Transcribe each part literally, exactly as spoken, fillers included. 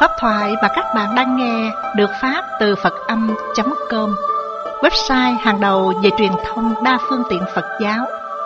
Pháp thoại mà các bạn đang nghe được phát từ Phật Âm chấm com, website hàng đầu về truyền thông đa phương tiện Phật giáo.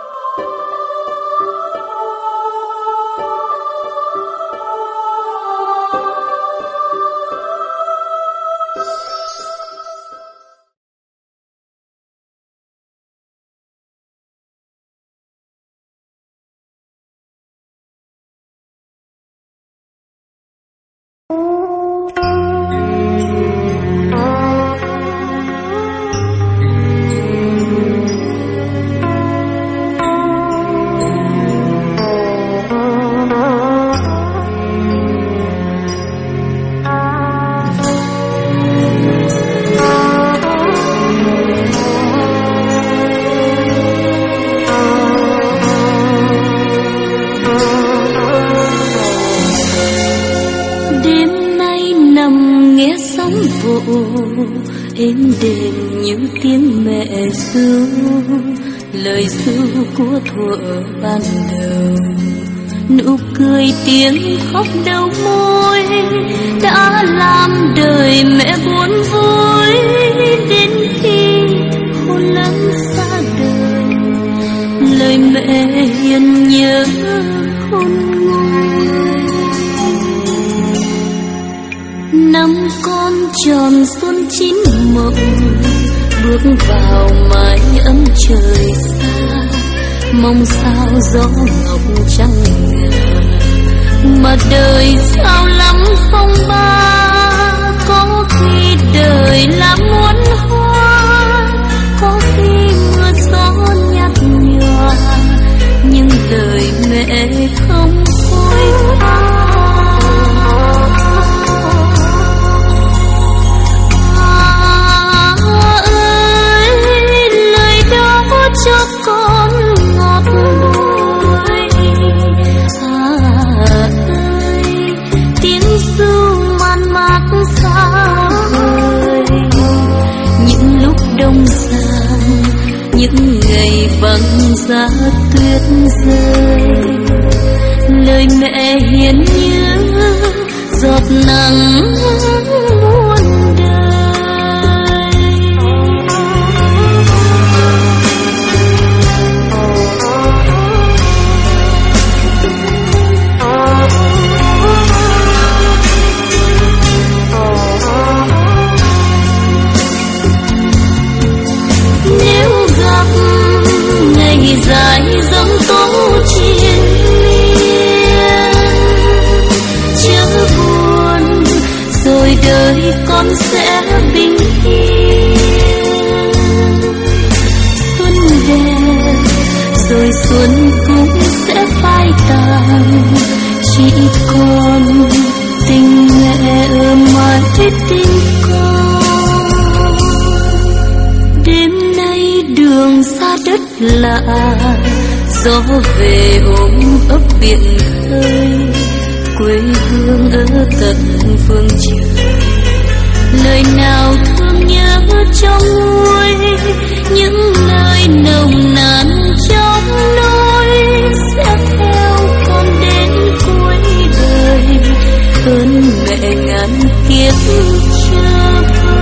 Êm đềm những tiếng mẹ ru, lời ru của thuở ban đầu. Nụ cười tiếng khóc đầu môi đã làm đời mẹ buồn vui. Đến khi khôn lớn xa đời, lời mẹ hiền nhớ khôn nguôi. Năm con tròn xuân chín mộng, bước vào mái ấm trời xa. Mong sao gió ngọc trăng ngà, mà đời sao lắm phong ba. Có khi đời là muôn hoa, có khi mưa gió nhạt nhòa, nhưng lời mẹ không phôi pha. Cho con ngọt bùi à ơi, tiếng ru man mác xa vời. Những lúc đông sang, những ngày vắng giá tuyết rơi, lời mẹ hiền như giọt nắng muôn đời. Ngày dài giống tố triền miên, chớ buồn rồi đời con sẽ bình yên. Xuân về rồi xuân cũng sẽ phai tàn, chỉ còn tình mẹ ôm mãi tình con. Đêm nay đường xa đất lạ, gió về ôm ấp biển khơi. Quê hương ở tận phương trời, lời nào thương nhớ trong nguôi. Những lời nồng nàn trong nỗi sẽ theo con đến cuối đời. Ơn mẹ ngàn kiếp chờ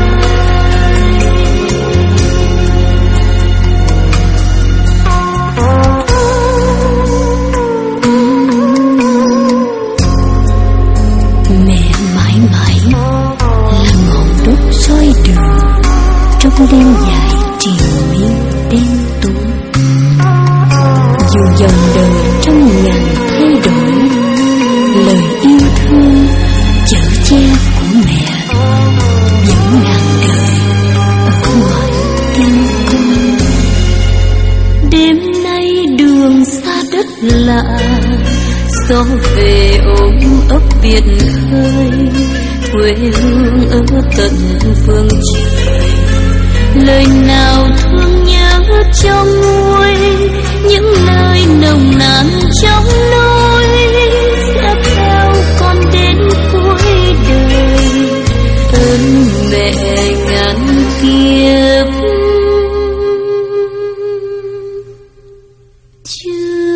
trong đêm dài triền miên đêm tối. Dù dòng đời trăm ngàn thay đổi, lời yêu thương chở che của mẹ vẫn ngàn đời ở ngoài tim con. Đêm nay đường xa đất lạ, gió về ôm ấp biển khơi. Quê hương ở tận phương trời, lời nào thương nhớ trong nguôi. Những lời nồng nàn trong nỗi sẽ theo con đến cuối đời. Ơn mẹ ngàn kiếp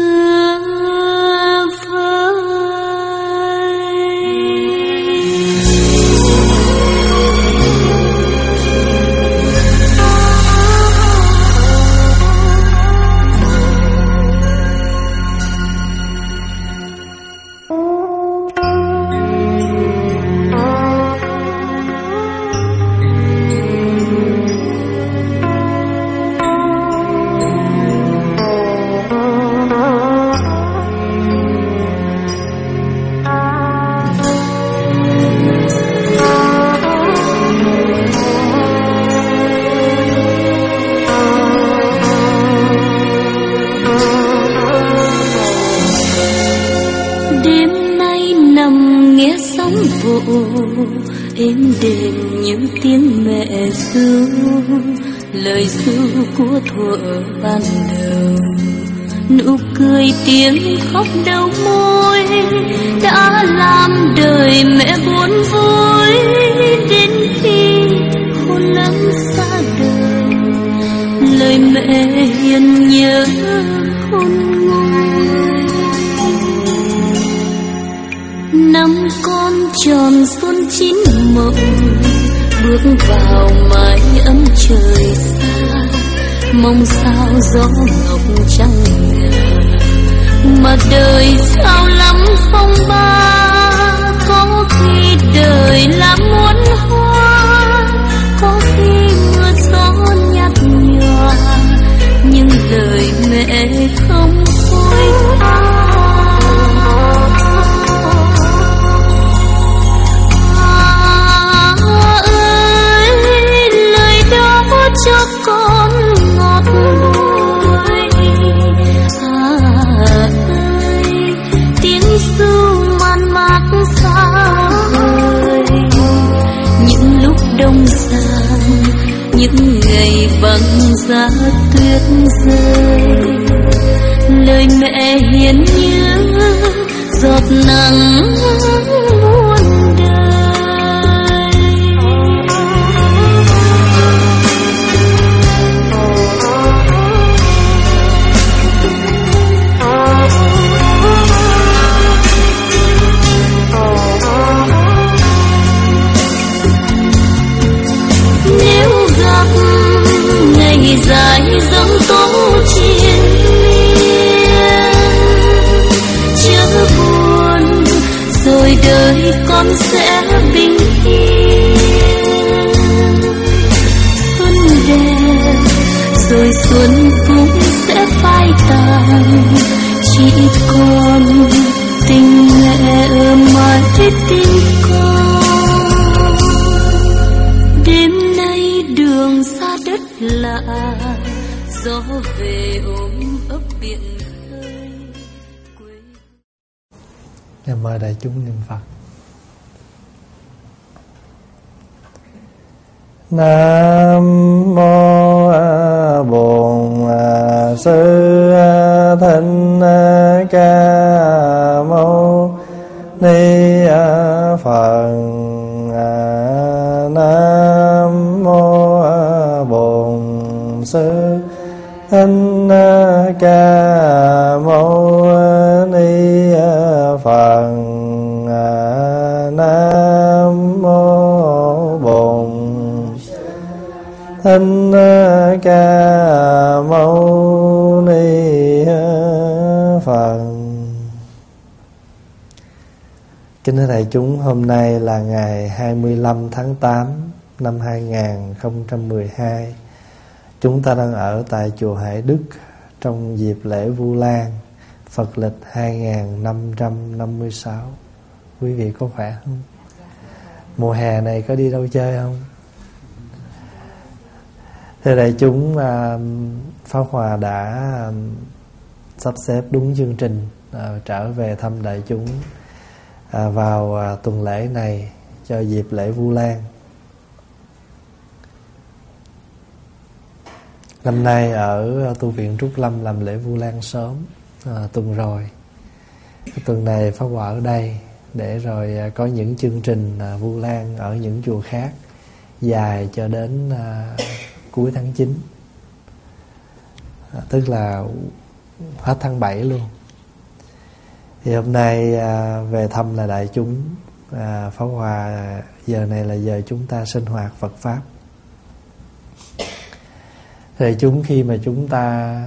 chưa vơi. nằm nghe sóng vỗ êm đềm những tiếng mẹ ru, lời ru của thuở ban đầu. Nụ cười tiếng khóc đầu môi đã làm đời mẹ buồn vui, đến khi khôn lắm xa đời lời mẹ hiền nhớ khôn nguôi. Năm con tròn xuân chín mộng bước vào mái ấm trời xa, mong sao gió ngọc trăng ngà mà đời sao lắm phong ba. Có khi đời là muôn hoa, có khi mưa gió nhạt nhòa, nhưng lời mẹ không phôi pha. Cho con ngọt bùi à ơi, tiếng ru man mác xa vời. Những lúc đông sang, những ngày băng giá tuyết rơi, lời mẹ hiền như giọt nắng muôn đời. Ngày dài giống tố triền miên, chớ buồn rồi đời con sẽ bình yên. Xuân đẹp rồi xuân cũng sẽ phai tàn, chỉ còn tình mẹ ở mãi tim con. Đêm nay đường xa đất lạ, gió về ôm ấp biển khơi quê. Em mời đại chúng niệm Phật. Nam mô Bổn Sư Thích Ca Mâu Ni Phật. Nam mô Bổn Sư Thích Ca Mâu Ni Phật. Nam mô Bổn Thích Ca Mâu Ni Phật. Kính thưa đại chúng, hôm nay là ngày hai mươi lăm tháng tám năm hai nghìn không trăm mười hai. Chúng ta đang ở tại chùa Hải Đức trong dịp lễ Vu Lan Phật lịch hai nghìn năm trăm năm mươi sáu. Quý vị có khỏe không? Mùa hè này có đi đâu chơi không? Thưa đại chúng, Pháp Hòa đã sắp xếp đúng chương trình trở về thăm đại chúng vào tuần lễ này cho dịp lễ Vu Lan. Năm nay ở tu viện Trúc Lâm làm lễ Vu Lan sớm à, tuần rồi. Tuần này Pháp Hòa ở đây để rồi có những chương trình à, Vu Lan ở những chùa khác dài cho đến à, cuối tháng chín, à, tức là hết tháng bảy luôn. Thì hôm nay à, về thăm là đại chúng, à, Pháp Hòa giờ này là giờ chúng ta sinh hoạt Phật Pháp. Thì chúng khi mà chúng ta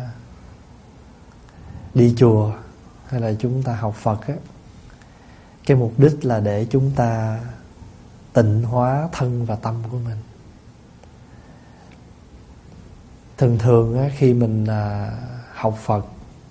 đi chùa hay là chúng ta học Phật á, cái mục đích là để chúng ta tịnh hóa thân và tâm của mình. Thường thường á, khi mình à, học Phật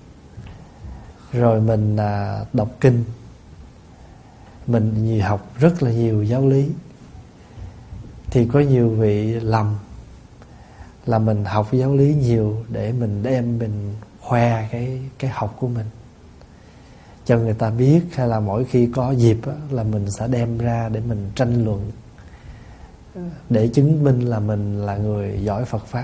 rồi mình à, đọc kinh, mình nhiều học rất là nhiều giáo lý, thì có nhiều vị lầm là mình học giáo lý nhiều để mình đem mình khoe cái cái học của mình. cho người ta biết, hay là mỗi khi có dịp á, là mình sẽ đem ra để mình tranh luận, để chứng minh là mình là người giỏi Phật Pháp.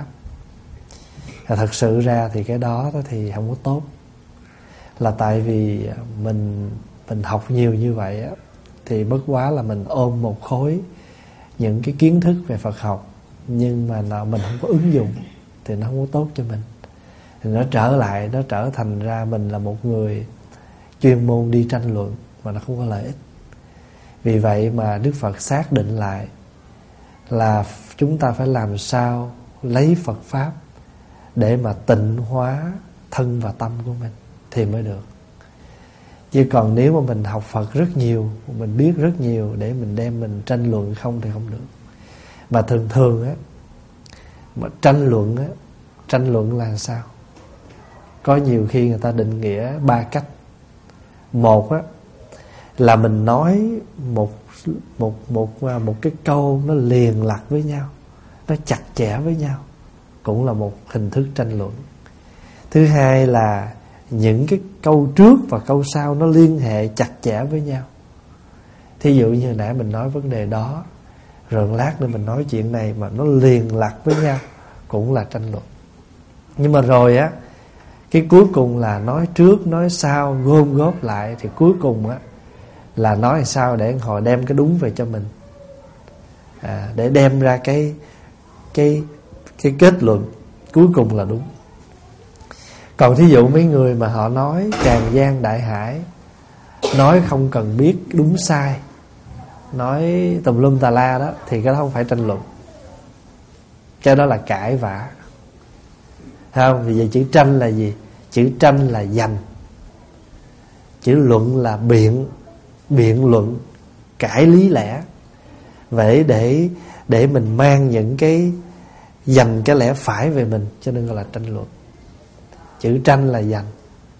Và thật sự ra thì cái đó thì không có tốt. Là tại vì mình mình học nhiều như vậy á, thì bất quá là mình ôm một khối những cái kiến thức về Phật học, nhưng mà nó, mình không có ứng dụng thì nó không có tốt cho mình. Thì nó trở lại, nó trở thành ra mình là một người chuyên môn đi tranh luận mà nó không có lợi ích. Vì vậy mà Đức Phật xác định lại là chúng ta phải làm sao lấy Phật Pháp để mà tịnh hóa thân và tâm của mình thì mới được. Chứ còn nếu mà mình học Phật rất nhiều, mình biết rất nhiều để mình đem mình tranh luận không thì không được. Mà thường thường á, mà tranh luận á, tranh luận là sao? Có nhiều khi người ta định nghĩa ba cách. Một á, là mình nói một một một một cái câu nó liền lạc với nhau, nó chặt chẽ với nhau, cũng là một hình thức tranh luận. Thứ hai là những cái câu trước và câu sau nó liên hệ chặt chẽ với nhau. Thí dụ như nãy mình nói vấn đề đó, rồi lát nữa mình nói chuyện này mà nó liền lạc với nhau, cũng là tranh luận. Nhưng mà rồi á, cái cuối cùng là nói trước nói sau gom góp lại, thì cuối cùng á là nói sao để họ đem cái đúng về cho mình, à, để đem ra cái cái cái kết luận cuối cùng là đúng. Còn thí dụ mấy người mà họ nói tràn gian đại hải, nói không cần biết đúng sai, nói tùm lum tà la đó, thì cái đó không phải tranh luận, cái đó là cãi vã. Không, vì vậy chữ tranh là gì? Chữ tranh là giành, chữ luận là biện, biện luận, cãi lý lẽ. Vậy để để mình mang những cái giành cái lẽ phải về mình, cho nên gọi là tranh luận. Chữ tranh là giành,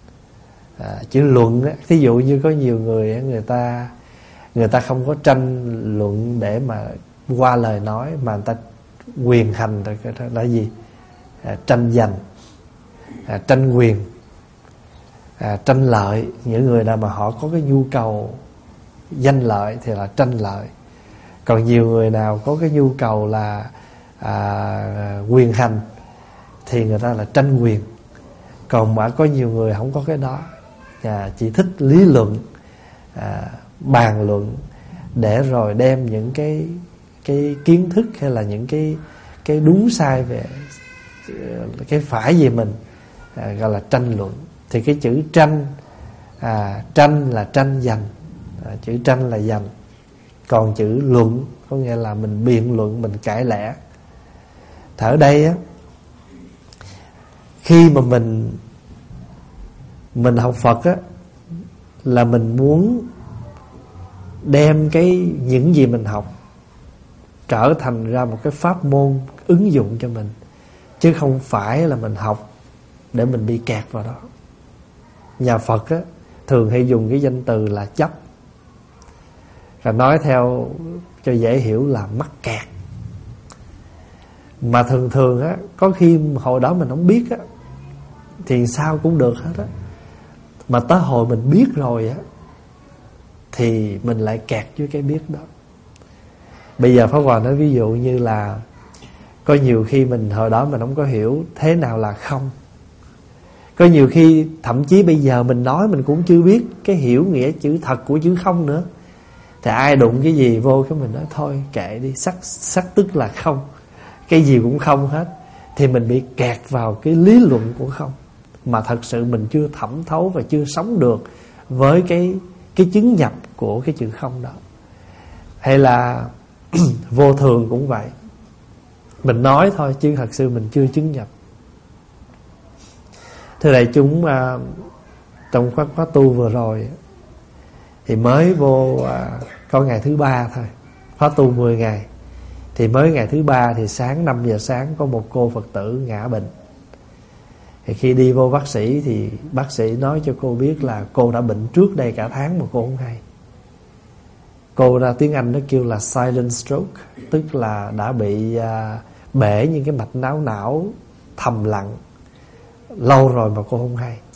à, chữ luận á, thí dụ như có nhiều người người ta người ta không có tranh luận để mà qua lời nói, mà người ta quyền hành là gì? À, tranh giành, à, tranh quyền, à, tranh lợi. Những người nào mà họ có cái nhu cầu danh lợi thì là tranh lợi. Còn nhiều người nào có cái nhu cầu là à, quyền hành thì người ta là tranh quyền. Còn mà có nhiều người không có cái đó, à, chỉ thích lý luận, à, bàn luận để rồi đem những cái cái kiến thức hay là những cái cái đúng sai về cái phải về mình, à, gọi là tranh luận. Thì cái chữ tranh, à, tranh là tranh giành, à, chữ tranh là giành. Còn chữ luận có nghĩa là mình biện luận, mình cãi lẽ. Ở đây á, khi mà mình mình học Phật á, là mình muốn đem cái những gì mình học trở thành ra một cái pháp môn ứng dụng cho mình, chứ không phải là mình học để mình bị kẹt vào đó. Nhà Phật á, thường hay dùng cái danh từ là chấp, và nói theo cho dễ hiểu là mắc kẹt. Mà thường thường á, có khi hồi đó mình không biết á, thì sao cũng được hết á. Mà tới hồi mình biết rồi á, thì mình lại kẹt với cái biết đó. Bây giờ Pháp Hòa nói ví dụ như là có nhiều khi mình hồi đó mình không có hiểu thế nào là không. Có nhiều khi thậm chí bây giờ mình nói mình cũng chưa biết cái hiểu nghĩa chữ thật của chữ không nữa. Thì ai đụng cái gì vô cái mình nói thôi kệ đi, sắc, sắc tức là không, cái gì cũng không hết. Thì mình bị kẹt vào cái lý luận của không, mà thật sự mình chưa thẩm thấu và chưa sống được với cái, cái chứng nhập của cái chữ không đó. Hay là vô thường cũng vậy, mình nói thôi chứ thật sự mình chưa chứng nhập. Thưa đại chúng, à, trong khóa, khóa tu vừa rồi thì mới vô à, có ngày thứ ba thôi, khóa tu mười ngày. Thì mới ngày thứ ba thì sáng năm giờ sáng có một cô Phật tử ngã bệnh. Thì khi đi vô bác sĩ thì bác sĩ nói cho cô biết là cô đã bệnh trước đây cả tháng mà cô không hay. Cô ra tiếng Anh nó kêu là silent stroke, tức là đã bị à, bể những cái mạch não não thầm lặng lâu rồi mà cô không hay.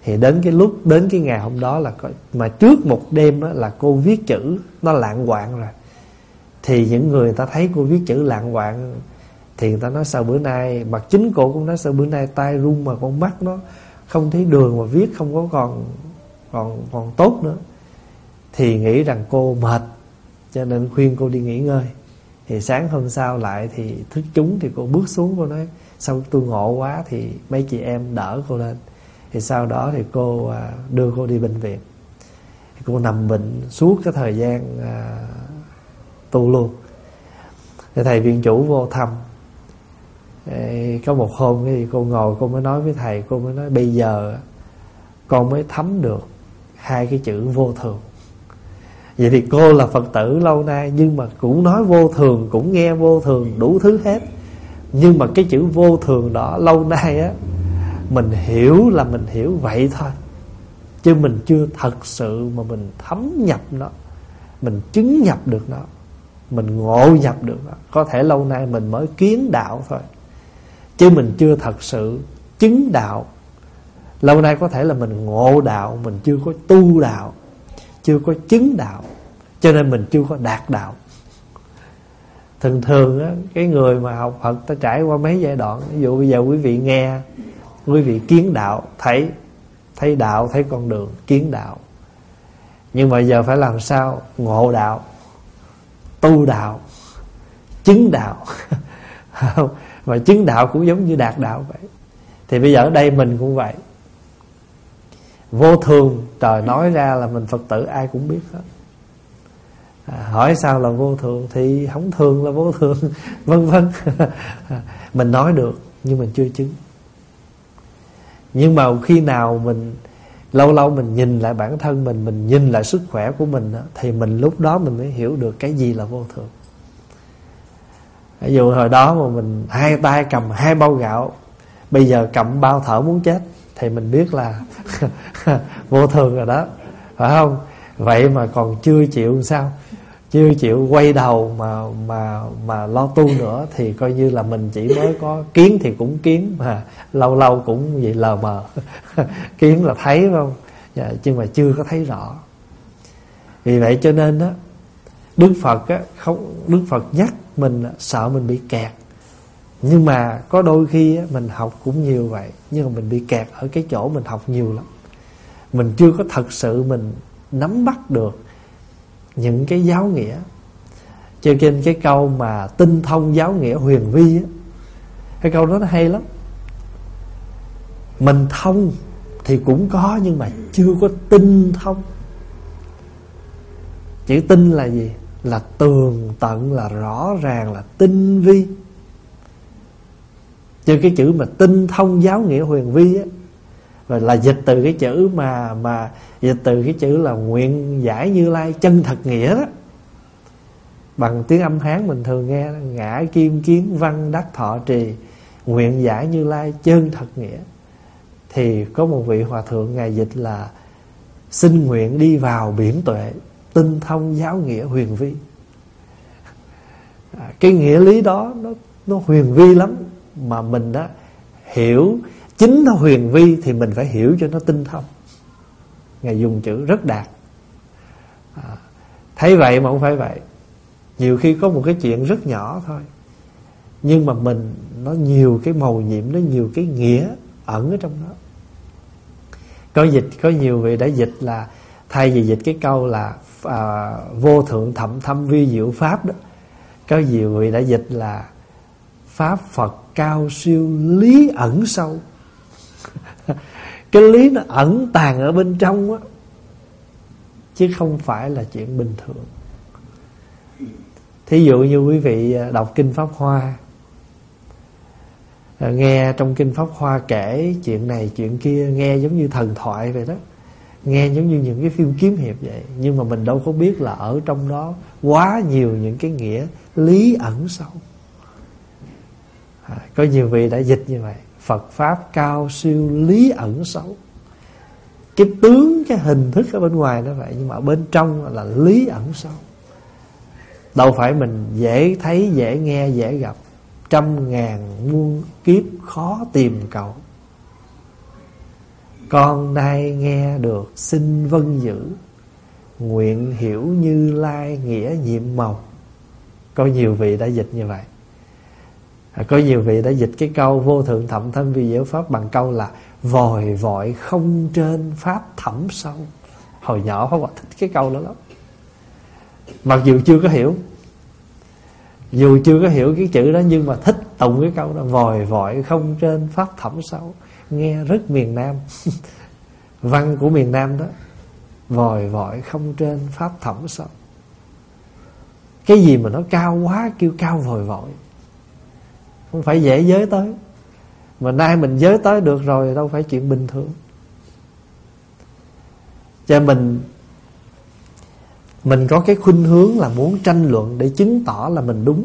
Thì đến cái lúc, đến cái ngày hôm đó là có, mà trước một đêm đó là cô viết chữ nó lạng quạng rồi. Thì những người, người ta thấy cô viết chữ lạng quạng thì người ta nói sao bữa nay, mà chính cô cũng nói sao bữa nay tay run mà con mắt nó không thấy đường mà viết không có còn còn còn tốt nữa. Thì nghĩ rằng cô mệt cho nên khuyên cô đi nghỉ ngơi. Thì sáng hôm sau lại thì thức chúng thì cô bước xuống, cô nói sao tôi ngộ quá, thì mấy chị em đỡ cô lên. Thì sau đó thì cô đưa cô đi bệnh viện. Thì cô nằm bệnh suốt cái thời gian à, tu luôn. Thì thầy viện chủ vô thăm. Thì có một hôm thì cô ngồi, cô mới nói với thầy, cô mới nói bây giờ con mới thấm được hai cái chữ vô thường. Vậy thì cô là Phật tử lâu nay nhưng mà cũng nói vô thường, cũng nghe vô thường đủ thứ hết. Nhưng mà cái chữ vô thường đó lâu nay á, mình hiểu là mình hiểu vậy thôi, chứ mình chưa thật sự mà mình thấm nhập nó, mình chứng nhập được nó, mình ngộ nhập được nó. Có thể lâu nay mình mới kiến đạo thôi, chứ mình chưa thật sự chứng đạo. Lâu nay có thể là mình ngộ đạo, mình chưa có tu đạo, chưa có chứng đạo, cho nên mình chưa có đạt đạo. Thường thường á, cái người mà học Phật ta trải qua mấy giai đoạn. Ví dụ bây giờ quý vị nghe, quý vị kiến đạo, thấy thấy đạo, thấy con đường, kiến đạo. Nhưng mà giờ phải làm sao ngộ đạo, tu đạo, chứng đạo. Mà chứng đạo cũng giống như đạt đạo vậy. Thì bây giờ ở đây mình cũng vậy. Vô thường, trời nói ra là mình Phật tử ai cũng biết hết. À, hỏi sao là vô thường thì không thường là vô thường, vân vân. Mình nói được nhưng mình chưa chứng. Nhưng mà khi nào mình lâu lâu mình nhìn lại bản thân mình, mình nhìn lại sức khỏe của mình, thì mình lúc đó mình mới hiểu được cái gì là vô thường. Ví dụ hồi đó mà mình hai tay cầm hai bao gạo, bây giờ cầm bao thở muốn chết, thì mình biết là vô thường rồi đó, phải không? Vậy mà còn chưa chịu sao? Chưa chịu quay đầu mà mà mà lo tu nữa, thì coi như là mình chỉ mới có kiến thì cũng kiến, mà lâu lâu cũng vậy lờ mờ. Kiến là thấy, phải không? Dạ, nhưng mà chưa có thấy rõ. Vì vậy cho nên đó, Đức Phật á, không, Đức Phật nhắc mình sợ mình bị kẹt. Nhưng mà có đôi khi á, mình học cũng nhiều vậy, nhưng mà mình bị kẹt ở cái chỗ mình học nhiều lắm. Mình chưa có thật sự mình nắm bắt được những cái giáo nghĩa. Cho nên cái câu mà tinh thông giáo nghĩa huyền vi á, cái câu đó nó hay lắm. Mình thông thì cũng có, nhưng mà chưa có tinh thông. Chữ tinh là gì? Là tường tận, là rõ ràng, là tinh vi. Chứ cái chữ mà tinh thông giáo nghĩa huyền vi á, rồi là dịch từ cái chữ mà mà dịch từ cái chữ là nguyện giải Như Lai chân thật nghĩa đó. Bằng tiếng âm Hán mình thường nghe đó, ngã kim kiến văn đắc thọ trì, nguyện giải Như Lai chân thật nghĩa. Thì có một vị hòa thượng ngài dịch là xin nguyện đi vào biển tuệ, tinh thông giáo nghĩa huyền vi. À, cái nghĩa lý đó nó nó huyền vi lắm, mà mình đó hiểu chính nó huyền vi thì mình phải hiểu cho nó tinh thông. Ngài dùng chữ rất đạt. À, thấy vậy mà không phải vậy. Nhiều khi có một cái chuyện rất nhỏ thôi, nhưng mà mình nó nhiều cái mầu nhiệm, nó nhiều cái nghĩa ẩn ở trong đó. Có dịch, có nhiều vị đã dịch là thay vì dịch cái câu là à, vô thượng thậm thâm vi diệu pháp đó, có nhiều vị đã dịch là pháp Phật cao siêu lý ẩn sâu. Cái lý nó ẩn tàng ở bên trong á, chứ không phải là chuyện bình thường. Thí dụ như quý vị đọc Kinh Pháp Hoa, nghe trong Kinh Pháp Hoa kể chuyện này chuyện kia, nghe giống như thần thoại vậy đó, nghe giống như những cái phim kiếm hiệp vậy. Nhưng mà mình đâu có biết là ở trong đó quá nhiều những cái nghĩa lý ẩn sâu. À, có nhiều vị đã dịch như vậy: Phật Pháp cao siêu lý ẩn sâu. Cái tướng, cái hình thức ở bên ngoài nó vậy, nhưng mà ở bên trong là lý ẩn sâu. Đâu phải mình dễ thấy, dễ nghe, dễ gặp. Trăm ngàn muôn kiếp khó tìm cầu. con nay nghe được xin vâng giữ, nguyện hiểu Như Lai nghĩa nhiệm màu. Có nhiều vị đã dịch như vậy. Có nhiều vị đã dịch cái câu vô thượng thậm thâm vi diệu pháp bằng câu là vòi vọi không trên pháp thẳm sâu. Hồi nhỏ Pháp Hòa thích cái câu đó lắm, mặc dù chưa có hiểu, dù chưa có hiểu cái chữ đó, nhưng mà thích tụng cái câu đó, vòi vọi không trên pháp thẳm sâu. Nghe rất miền Nam. Văn của miền Nam đó, vòi vọi không trên pháp thẳm sâu. Cái gì mà nó cao quá kêu cao vòi vọi, không phải dễ giới tới. Mà nay mình giới tới được rồi, đâu phải chuyện bình thường. Cho mình Mình có cái khuynh hướng là muốn tranh luận để chứng tỏ là mình đúng.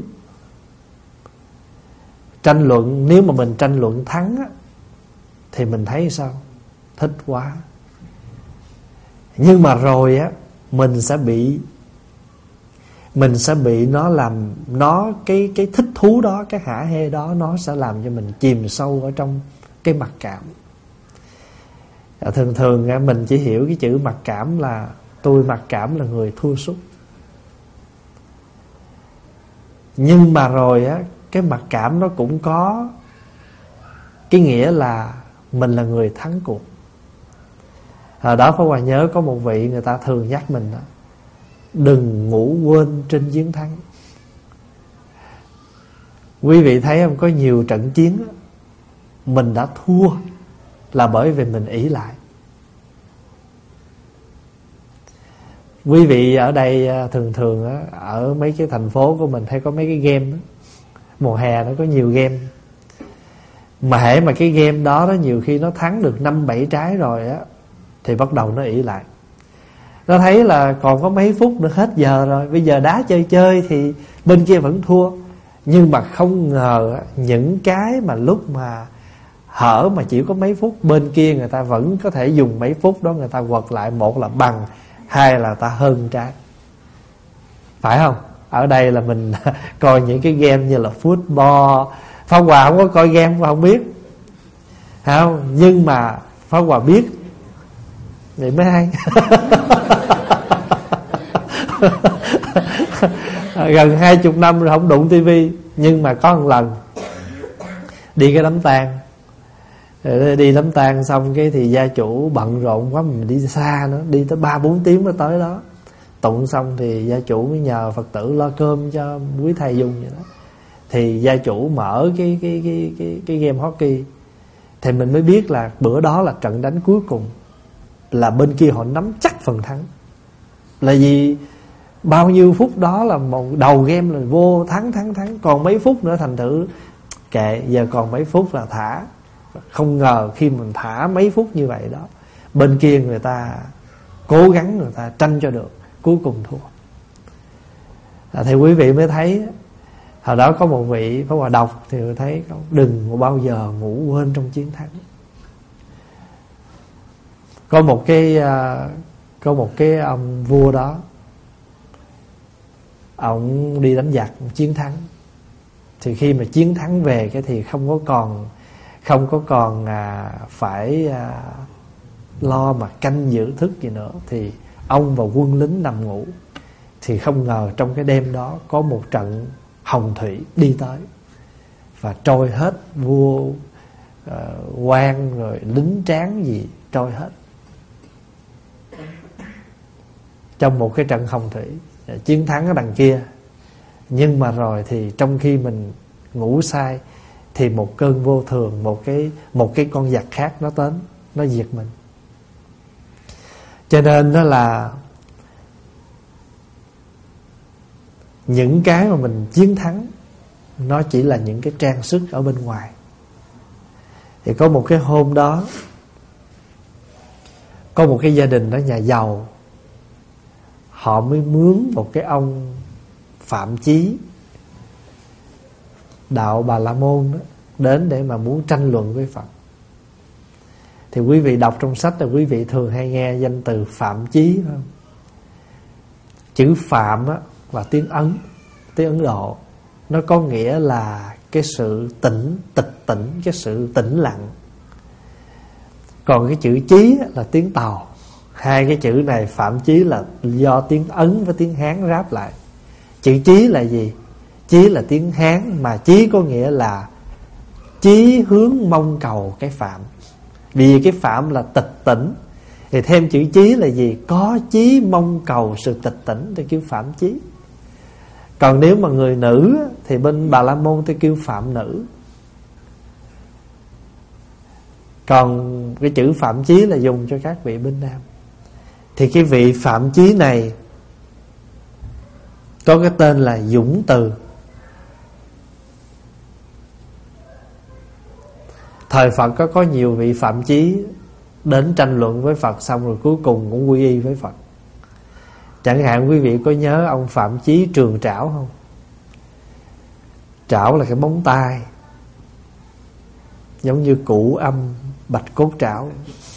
Tranh luận, nếu mà mình tranh luận thắng á, thì mình thấy sao? Thích quá. Nhưng mà rồi á, mình sẽ bị Mình sẽ bị nó làm Nó cái cái thích thú đó, cái hả hê đó, nó sẽ làm cho mình chìm sâu ở trong cái mặc cảm. Thường thường mình chỉ hiểu cái chữ mặc cảm là tôi mặc cảm là người thua sút. Nhưng mà rồi á, cái mặc cảm nó cũng có cái nghĩa là mình là người thắng cuộc. Hồi đó Pháp Hòa nhớ có một vị người ta thường nhắc mình đó, đừng ngủ quên trên chiến thắng. Quý vị thấy không, có nhiều trận chiến đó, mình đã thua là bởi vì mình ỷ lại. Quý vị ở đây thường thường á, ở mấy cái thành phố của mình hay có mấy cái game đó. Mùa hè nó có nhiều game, mà hễ mà cái game đó đó nhiều khi nó thắng được năm bảy trái rồi á, thì bắt đầu nó ỷ lại. Nó thấy là còn có mấy phút nữa hết giờ rồi, bây giờ đá chơi chơi thì bên kia vẫn thua. Nhưng mà không ngờ những cái mà lúc mà hở mà chỉ có mấy phút, bên kia người ta vẫn có thể dùng mấy phút đó người ta quật lại, một là bằng, hai là ta hơn trái. Phải không? Ở đây là mình coi những cái game như là football. Pháp Hòa không có coi game, không biết, không? Nhưng mà Pháp Hòa biết vậy mới hay. Gần hai chục năm rồi không đụng tivi, nhưng mà có một lần đi cái đám tang, đi đám tang xong cái thì gia chủ bận rộn quá, mình đi xa nữa, đi tới ba bốn tiếng mới tới đó. Tụng xong thì gia chủ mới nhờ Phật tử lo cơm cho quý thầy dùng vậy đó. Thì gia chủ mở cái cái cái cái cái game hockey, thì mình mới biết là bữa đó là trận đánh cuối cùng, là bên kia họ nắm chắc phần thắng. Là vì bao nhiêu phút đó là một đầu game là vô thắng thắng thắng, còn mấy phút nữa thành thử kệ, giờ còn mấy phút là thả. Không ngờ khi mình thả mấy phút như vậy đó, bên kia người ta cố gắng, người ta tranh cho được, cuối cùng thua. À, thì quý vị mới thấy hồi đó có một vị Pháp Hòa đọc thì tôi thấy đừng bao giờ ngủ quên trong chiến thắng. Có một cái có một cái ông vua đó, ông đi đánh giặc chiến thắng, thì khi mà chiến thắng về cái thì không có còn không có còn à, phải à, lo mà canh giữ thức gì nữa, thì ông và quân lính nằm ngủ. Thì không ngờ trong cái đêm đó có một trận hồng thủy đi tới và trôi hết vua, uh, quan rồi lính tráng gì trôi hết trong một cái trận hồng thủy. Chiến thắng ở đằng kia, nhưng mà rồi thì trong khi mình ngủ say thì một cơn vô thường, một cái một cái con giặc khác nó đến, nó diệt mình. Cho nên đó là những cái mà mình chiến thắng nó chỉ là những cái trang sức ở bên ngoài. Thì có một cái hôm đó, có một cái gia đình đó nhà giàu, họ mới mướn một cái ông Phạm Chí, đạo Bà La Môn đó, đến để mà muốn tranh luận với Phật. Thì quý vị đọc trong sách là quý vị thường hay nghe danh từ Phạm Chí, phải không? Chữ Phạm á, và tiếng Ấn, tiếng Ấn Độ, nó có nghĩa là cái sự tĩnh, tịch tỉnh, cái sự tĩnh lặng. Còn cái chữ chí là tiếng Tàu. Hai cái chữ này Phạm Chí là do tiếng Ấn với tiếng Hán ráp lại. Chữ chí là gì? Chí là tiếng Hán, mà chí có nghĩa là chí hướng mong cầu cái Phạm. Vì cái Phạm là tịch tỉnh, thì thêm chữ chí là gì? Có chí mong cầu sự tịch tỉnh thì kêu Phạm Chí. Còn nếu mà người nữ thì bên Bà La Môn thì kêu Phạm Nữ. Còn cái chữ Phạm Chí là dùng cho các vị bên Nam. Thì cái vị Phạm Chí này có cái tên là Dũng Từ. Thời Phật có có nhiều vị Phạm Chí đến tranh luận với Phật, xong rồi cuối cùng cũng quy y với Phật. Chẳng hạn quý vị có nhớ ông Phạm Chí Trường Trảo không? Trảo là cái móng tay, giống như Cụ Âm Bạch Cốt Trảo.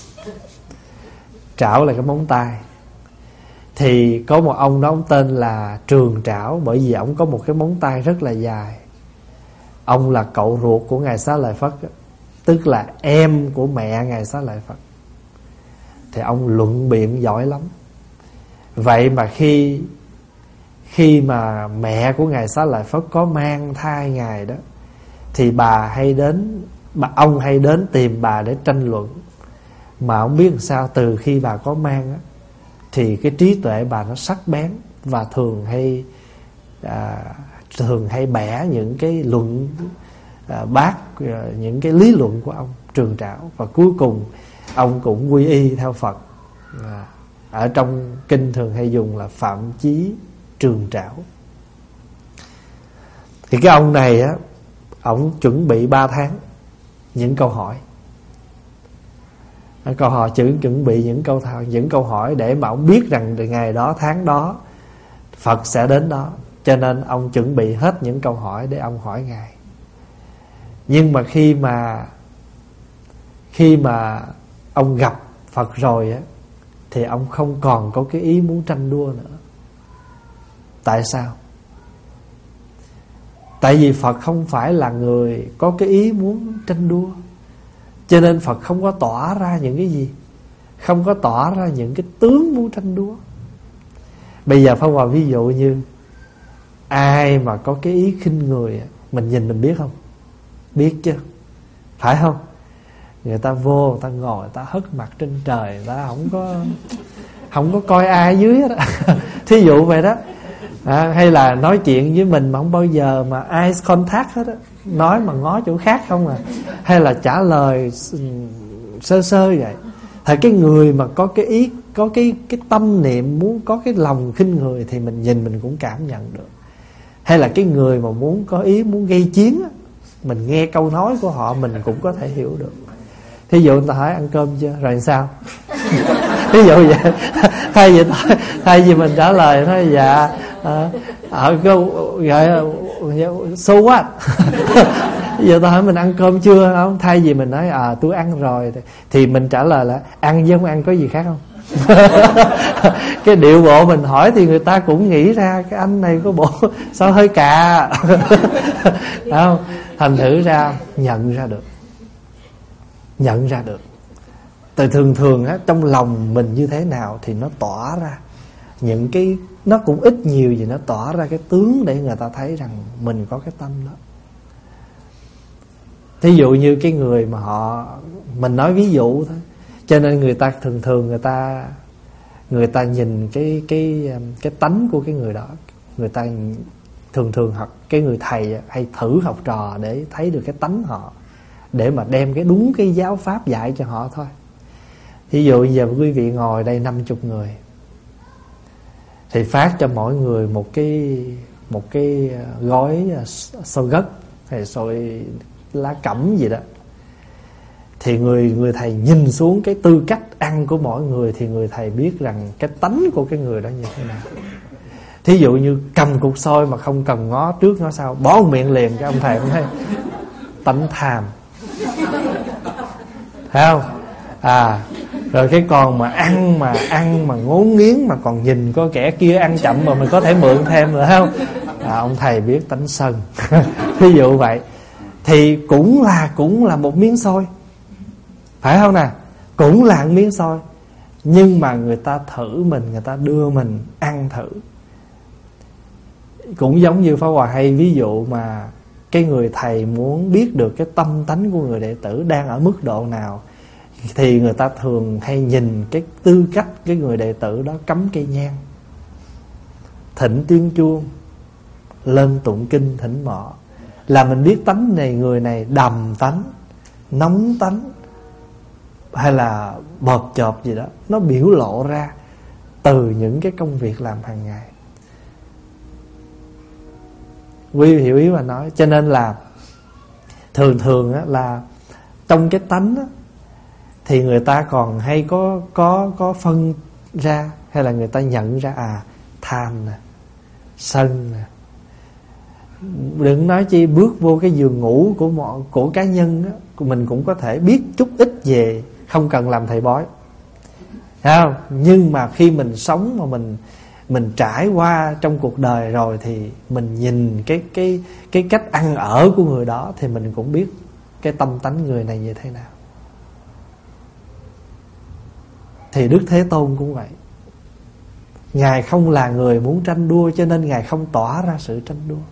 Trảo là cái móng tay. Thì có một ông đó, ông tên là Trường Trảo, bởi vì ông có một cái móng tay rất là dài. Ông là cậu ruột của Ngài Xá Lợi Phất, tức là em của mẹ Ngài Xá Lợi Phất. Thì ông luận biện giỏi lắm. Vậy mà khi Khi mà mẹ của Ngài Xá Lợi Phất có mang thai Ngài đó, thì bà hay đến bà, ông hay đến tìm bà để tranh luận. Mà không biết làm sao, từ khi bà có mang á, thì cái trí tuệ bà nó sắc bén, và thường hay à, Thường hay bẻ những cái luận à, bác à, những cái lý luận của ông Trường Trảo. Và cuối cùng ông cũng quy y theo Phật. à, Ở trong kinh thường hay dùng là Phạm Chí Trường Trảo. Thì cái ông này á, ông chuẩn bị ba tháng những câu hỏi. Câu hỏi chữ chuẩn bị những câu những câu hỏi để mà ông biết rằng ngày đó tháng đó Phật sẽ đến đó, cho nên ông chuẩn bị hết những câu hỏi để ông hỏi Ngài. Nhưng mà khi mà khi mà ông gặp Phật rồi á, thì ông không còn có cái ý muốn tranh đua nữa. Tại sao? Tại vì Phật không phải là người có cái ý muốn tranh đua, cho nên Phật không có tỏ ra những cái gì, không có tỏ ra những cái tướng muốn tranh đua. Bây giờ Pháp Hòa ví dụ như ai mà có cái ý khinh người, mình nhìn mình biết không? Biết chứ, phải không? Người ta vô, người ta ngồi, người ta hất mặt trên trời, người ta không có Không có coi ai dưới hết á. Thí dụ vậy đó. à, Hay là nói chuyện với mình mà không bao giờ mà eye contact hết á, nói mà ngó chỗ khác không à. Hay là trả lời sơ sơ vậy. Thật cái người mà có cái ý, có cái cái tâm niệm muốn có cái lòng khinh người, thì mình nhìn mình cũng cảm nhận được. Hay là cái người mà muốn có ý muốn gây chiến á, mình nghe câu nói của họ mình cũng có thể hiểu được. Thí dụ người ta hỏi ăn cơm chưa, rồi sao? Ví dụ vậy. Thay vì thay vì mình trả lời nói dạ ở câu gọi so what. Giờ ta hỏi mình ăn cơm chưa không? Thay vì mình nói à tôi ăn rồi, thì mình trả lời là ăn với không ăn có gì khác không? Cái điệu bộ mình hỏi thì người ta cũng nghĩ ra cái anh này có bộ sao hơi cà. Không? Thành thử ra nhận ra được, nhận ra được. Tại thường thường á, trong lòng mình như thế nào thì nó tỏa ra những cái, nó cũng ít nhiều gì nó tỏa ra cái tướng để người ta thấy rằng mình có cái tâm đó. Thí dụ như cái người mà họ, mình nói ví dụ thôi, cho nên người ta thường thường người ta người ta nhìn cái cái cái tánh của cái người đó, người ta thường thường học cái người thầy hay thử học trò để thấy được cái tánh họ, để mà đem cái đúng cái giáo pháp dạy cho họ thôi. Ví dụ giờ quý vị ngồi đây năm chục người, thì phát cho mỗi người một cái một cái gói xôi gấc hay xôi lá cẩm gì đó, thì người người thầy nhìn xuống cái tư cách ăn của mỗi người, thì người thầy biết rằng cái tánh của cái người đó như thế nào. Thí dụ như cầm cục xôi mà không cần ngó trước ngó sau, bỏ miệng liền, cái ông thầy cũng thấy tánh tham, thấy không? À rồi cái con mà ăn mà ăn mà ngốn nghiến, mà còn nhìn có kẻ kia ăn chậm mà mình có thể mượn thêm rồi, không? À, ông thầy biết tánh sân. Ví dụ vậy, thì cũng là cũng là một miếng xôi, phải không nè? cũng là miếng xôi, nhưng mà người ta thử mình, người ta đưa mình ăn thử. Cũng giống như Pháp Hòa hay ví dụ mà cái người thầy muốn biết được cái tâm tánh của người đệ tử đang ở mức độ nào, thì người ta thường hay nhìn cái tư cách cái người đệ tử đó cắm cây nhang, thỉnh tiếng chuông, lên tụng kinh thỉnh mọ, là mình biết tánh này, người này đầm tánh, nóng tánh, hay là bợp chợp gì đó, nó biểu lộ ra từ những cái công việc làm hàng ngày. Quý vị hiểu ý mà nói. Cho nên là thường thường á, là trong cái tánh á, thì người ta còn hay có có có phân ra, hay là người ta nhận ra à tham nè, sân nè. Đừng nói chi bước vô cái giường ngủ của mọi của cá nhân á, mình cũng có thể biết chút ít về, không cần làm thầy bói, thấy không? Nhưng mà khi mình sống mà mình mình trải qua trong cuộc đời rồi, thì mình nhìn cái cái cái cách ăn ở của người đó, thì mình cũng biết cái tâm tánh người này như thế nào. Thì Đức Thế Tôn cũng vậy. Ngài không là người muốn tranh đua, cho nên Ngài không tỏa ra sự tranh đua.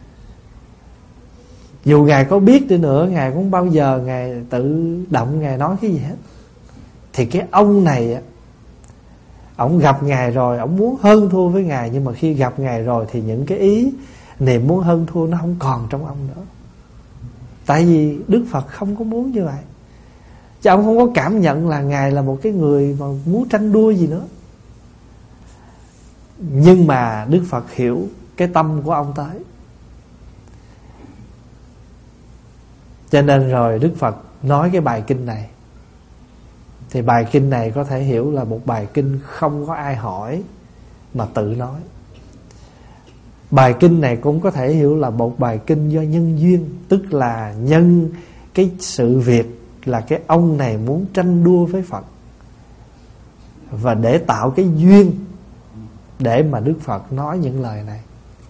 Dù Ngài có biết đi nữa, Ngài cũng bao giờ Ngài tự động Ngài nói cái gì hết. Thì cái ông này á, ổng gặp Ngài rồi, ổng muốn hơn thua với Ngài, nhưng mà khi gặp Ngài rồi thì những cái ý niềm muốn hơn thua nó không còn trong ông nữa. Tại vì Đức Phật không có muốn như vậy. Chứ ông không có cảm nhận là Ngài là một cái người mà muốn tranh đua gì nữa. Nhưng mà Đức Phật hiểu cái tâm của ông tới. Cho nên rồi Đức Phật nói cái bài kinh này. Thì bài kinh này có thể hiểu là một bài kinh không có ai hỏi mà tự nói. Bài kinh này cũng có thể hiểu là một bài kinh do nhân duyên, tức là nhân cái sự việc là cái ông này muốn tranh đua với Phật, và để tạo cái duyên để mà Đức Phật nói những lời này.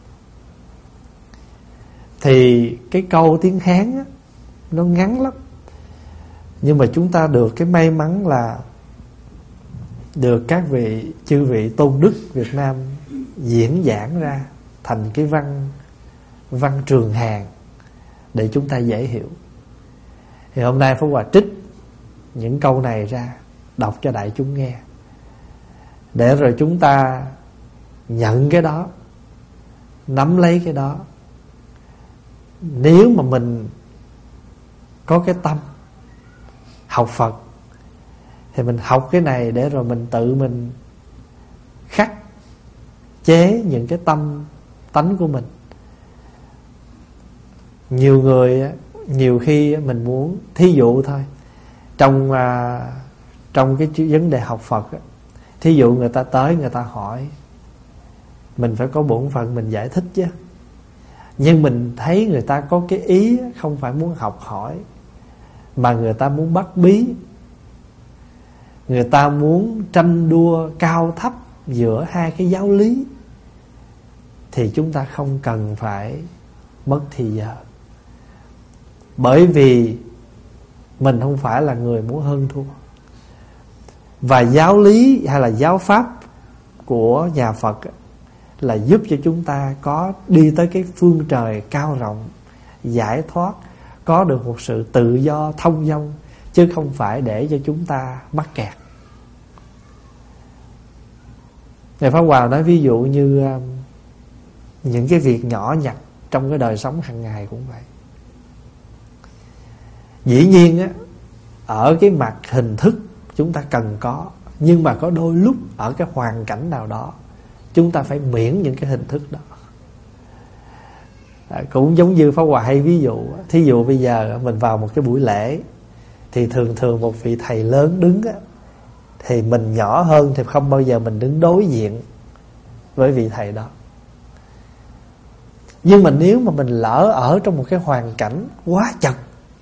Thì cái câu tiếng Hán á, nó ngắn lắm, nhưng mà chúng ta được cái may mắn là được các vị chư vị tôn đức Việt Nam diễn giảng ra thành cái văn văn trường Hàn để chúng ta dễ hiểu. Thì hôm nay Pháp Hòa trích những câu này ra đọc cho đại chúng nghe, để rồi chúng ta nhận cái đó, nắm lấy cái đó. Nếu mà mình có cái tâm học Phật thì mình học cái này để rồi mình tự mình khắc chế những cái tâm tánh của mình. Nhiều người, nhiều khi mình muốn, thí dụ thôi, trong à, trong cái vấn đề học Phật, thí dụ người ta tới, người ta hỏi, mình phải có bổn phận mình giải thích chứ. Nhưng mình thấy người ta có cái ý không phải muốn học hỏi, mà người ta muốn bắt bí, người ta muốn tranh đua cao thấp giữa hai cái giáo lý, thì chúng ta không cần phải mất thì giờ. Bởi vì mình không phải là người muốn hơn thua. Và giáo lý hay là giáo pháp của nhà Phật là giúp cho chúng ta có đi tới cái phương trời cao rộng, giải thoát, có được một sự tự do thông dong, chứ không phải để cho chúng ta mắc kẹt. Ngài Pháp Hòa nói ví dụ như những cái việc nhỏ nhặt trong cái đời sống hàng ngày cũng vậy. Dĩ nhiên á, ở cái mặt hình thức chúng ta cần có, nhưng mà có đôi lúc ở cái hoàn cảnh nào đó chúng ta phải miễn những cái hình thức đó. À, cũng giống như Pháp Hòa hay ví dụ, thí dụ bây giờ mình vào một cái buổi lễ, thì thường thường một vị thầy lớn đứng á, thì mình nhỏ hơn thì không bao giờ mình đứng đối diện với vị thầy đó. Nhưng mà nếu mà mình lỡ ở trong một cái hoàn cảnh quá chật,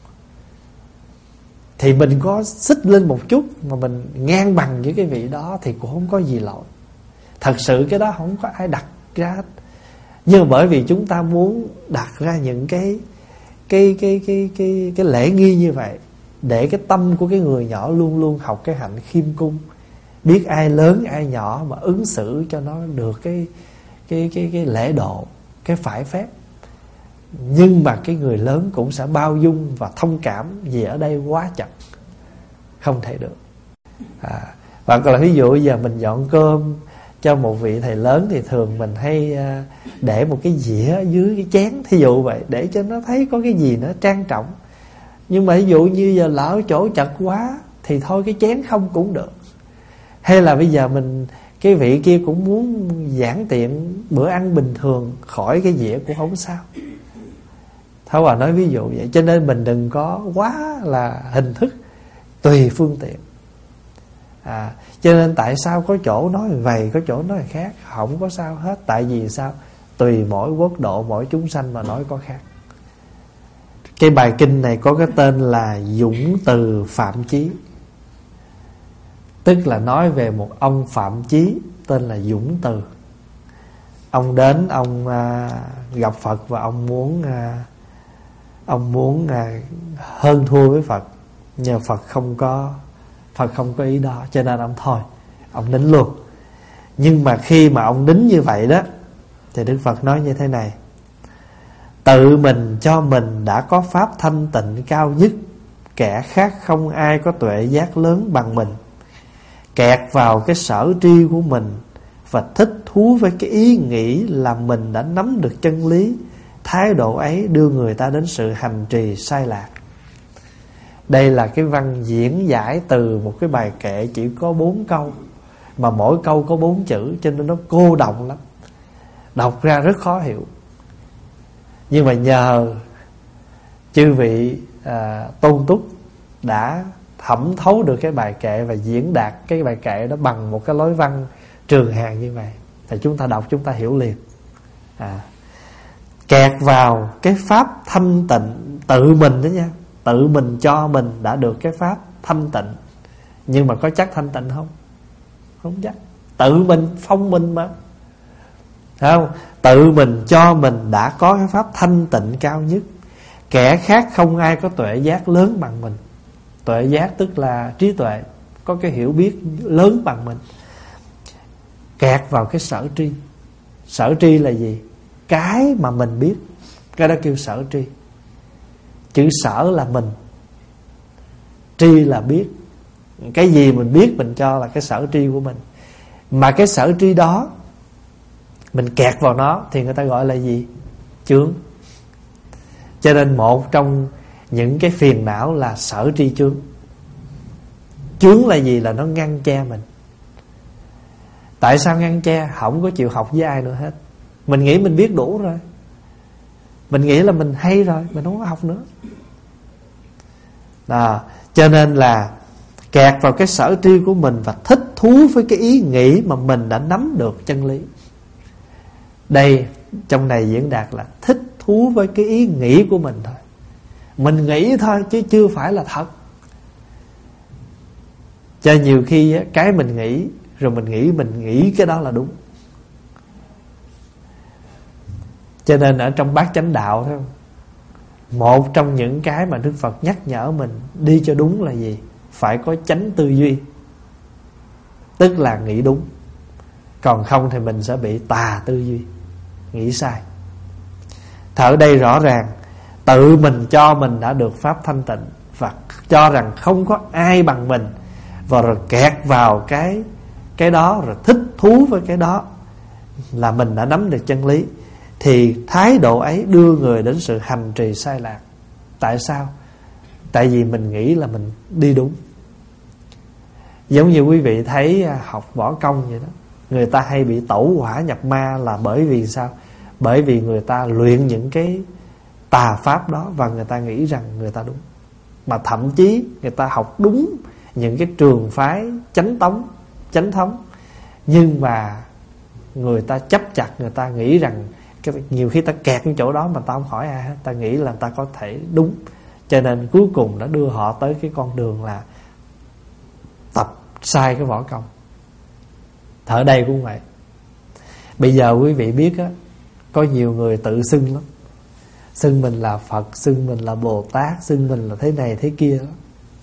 thì mình có xích lên một chút mà mình ngang bằng với cái vị đó thì cũng không có gì lỗi. Thật sự cái đó không có ai đặt ra hết. Nhưng mà bởi vì chúng ta muốn đặt ra những cái cái cái cái cái cái lễ nghi như vậy, để cái tâm của cái người nhỏ luôn luôn học cái hạnh khiêm cung, biết ai lớn ai nhỏ mà ứng xử cho nó được cái cái cái cái lễ độ, cái phải phép. Nhưng mà cái người lớn cũng sẽ bao dung và thông cảm, vì ở đây quá chậm, không thể được. À, hoặc là ví dụ giờ mình dọn cơm cho một vị thầy lớn thì thường mình hay để một cái dĩa dưới cái chén, thí dụ vậy, để cho nó thấy có cái gì nó trang trọng. Nhưng mà ví dụ như giờ lỡ chỗ chật quá thì thôi cái chén không cũng được. Hay là bây giờ mình, cái vị kia cũng muốn giản tiện bữa ăn bình thường, khỏi cái dĩa cũng không sao. Thảo Hòa nói ví dụ vậy. Cho nên mình đừng có quá là hình thức, tùy phương tiện. À, cho nên tại sao có chỗ nói vậy, có chỗ nói khác, không có sao hết. Tại vì sao? Tùy mỗi quốc độ, mỗi chúng sanh mà nói có khác. Cái bài kinh này có cái tên là Dũng Từ Phạm Chí, tức là nói về một ông Phạm Chí tên là Dũng Từ. Ông đến, ông à, gặp Phật và ông muốn à, ông muốn à, hơn thua với Phật, nhờ Phật không có Phật không có ý đó, cho nên ông thôi, ông đính luôn. Nhưng mà khi mà ông đính như vậy đó, thì Đức Phật nói như thế này: tự mình cho mình đã có pháp thanh tịnh cao nhất, kẻ khác không ai có tuệ giác lớn bằng mình. Kẹt vào cái sở tri của mình và thích thú với cái ý nghĩ là mình đã nắm được chân lý, thái độ ấy đưa người ta đến sự hành trì sai lạc. Đây là cái văn diễn giải từ một cái bài kệ chỉ có bốn câu, mà mỗi câu có bốn chữ, cho nên nó cô đọng lắm, đọc ra rất khó hiểu. Nhưng mà nhờ chư vị à, tôn túc đã thẩm thấu được cái bài kệ và diễn đạt cái bài kệ đó bằng một cái lối văn trường hàng như vậy, thì chúng ta đọc chúng ta hiểu liền. À, kẹt vào cái pháp thanh tịnh, tự mình đó nha, tự mình cho mình đã được cái pháp thanh tịnh. Nhưng mà có chắc thanh tịnh không? Không chắc. Tự mình phong mình mà, thấy không? Tự mình cho mình đã có cái pháp thanh tịnh cao nhất, kẻ khác không ai có tuệ giác lớn bằng mình. Tuệ giác tức là trí tuệ, có cái hiểu biết lớn bằng mình. Kẹt vào cái sở tri. Sở tri là gì? Cái mà mình biết, cái đó kêu sở tri. Chữ sở là mình, tri là biết. Cái gì mình biết mình cho là cái sở tri của mình. Mà cái sở tri đó mình kẹt vào nó thì người ta gọi là gì? Chướng. Cho nên một trong những cái phiền não là sở tri chướng. Chướng là gì? Là nó ngăn che mình. Tại sao ngăn che? Không có chịu học với ai nữa hết. Mình nghĩ mình biết đủ rồi, mình nghĩ là mình hay rồi, mình không có học nữa. Đó, cho nên là kẹt vào cái sở tri của mình và thích thú với cái ý nghĩ mà mình đã nắm được chân lý. Đây, trong này diễn đạt là thích thú với cái ý nghĩ của mình thôi. Mình nghĩ thôi chứ chưa phải là thật. Cho nhiều khi cái mình nghĩ, rồi mình nghĩ mình nghĩ cái đó là đúng. Cho nên ở trong Bát Chánh Đạo, thấy không? Một trong những cái mà Đức Phật nhắc nhở mình đi cho đúng là gì? Phải có chánh tư duy, tức là nghĩ đúng. Còn không thì mình sẽ bị tà tư duy, nghĩ sai. Ở đây rõ ràng tự mình cho mình đã được pháp thanh tịnh, và cho rằng không có ai bằng mình, và rồi kẹt vào cái cái đó, rồi thích thú với cái đó là mình đã nắm được chân lý, thì thái độ ấy đưa người đến sự hành trì sai lạc. Tại sao? Tại vì mình nghĩ là mình đi đúng. Giống như quý vị thấy học võ công vậy đó, người ta hay bị tẩu hỏa nhập ma là bởi vì sao? Bởi vì người ta luyện những cái tà pháp đó và người ta nghĩ rằng người ta đúng. Mà thậm chí người ta học đúng những cái trường phái chánh tống, chánh thống, nhưng mà người ta chấp chặt, người ta nghĩ rằng cái, nhiều khi ta kẹt cái chỗ đó mà ta không hỏi ai hết, ta nghĩ là ta có thể đúng. Cho nên cuối cùng đã đưa họ tới cái con đường là tập sai cái võ công. Ở đây cũng vậy. Bây giờ quý vị biết á, có nhiều người tự xưng lắm, xưng mình là Phật, xưng mình là Bồ Tát, xưng mình là thế này thế kia đó.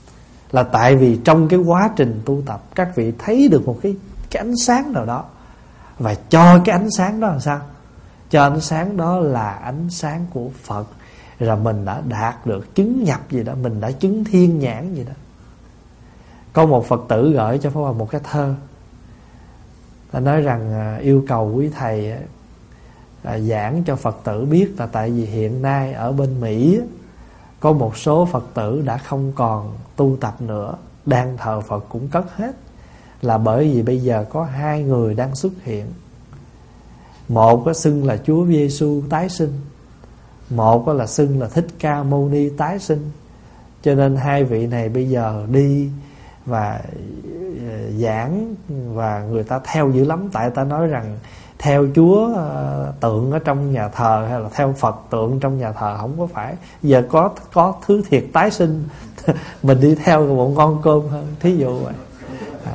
Là tại vì trong cái quá trình tu tập, các vị thấy được một cái, cái ánh sáng nào đó, và cho cái ánh sáng đó là sao? Cho ánh sáng đó là ánh sáng của Phật, rồi mình đã đạt được chứng nhập gì đó, mình đã chứng thiên nhãn gì đó. Có một Phật tử gửi cho Pháp Hòa một cái thơ, ta nói rằng yêu cầu quý thầy à, giảng cho Phật tử biết là tại vì hiện nay ở bên Mỹ có một số Phật tử đã không còn tu tập nữa, đang thờ Phật cũng cất hết, là bởi vì bây giờ có hai người đang xuất hiện. Một có xưng là Chúa Giêsu tái sinh, một có là xưng là Thích Ca Mâu Ni tái sinh. Cho nên hai vị này bây giờ đi và giảng, và người ta theo dữ lắm. Tại ta nói rằng theo Chúa tượng ở trong nhà thờ hay là theo Phật tượng trong nhà thờ không có phải. Giờ có có thứ thiệt tái sinh mình đi theo một ngon cơm hơn, thí dụ vậy. à.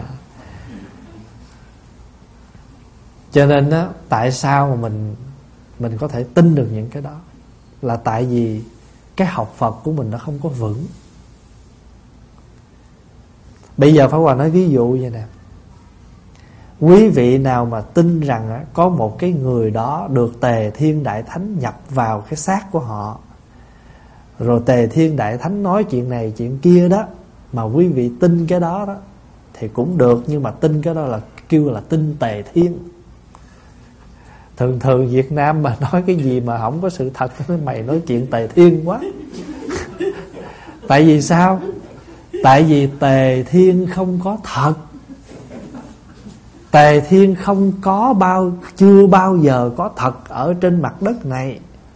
Cho nên đó, tại sao mà mình mình có thể tin được những cái đó, là tại vì cái học Phật của mình nó không có vững. Bây giờ Pháp Hòa nói ví dụ vậy nè. Quý vị nào mà tin rằng có một cái người đó được Tề Thiên Đại Thánh nhập vào cái xác của họ, rồi Tề Thiên Đại Thánh nói chuyện này chuyện kia đó, mà quý vị tin cái đó đó thì cũng được, nhưng mà tin cái đó là kêu là tin Tề Thiên. Thường thường Việt Nam mà nói cái gì mà không có sự thật, mày nói chuyện Tề Thiên quá. Tại vì sao? Tại vì Tề Thiên không có thật. Tề Thiên không có bao chưa bao giờ có thật ở trên mặt đất này.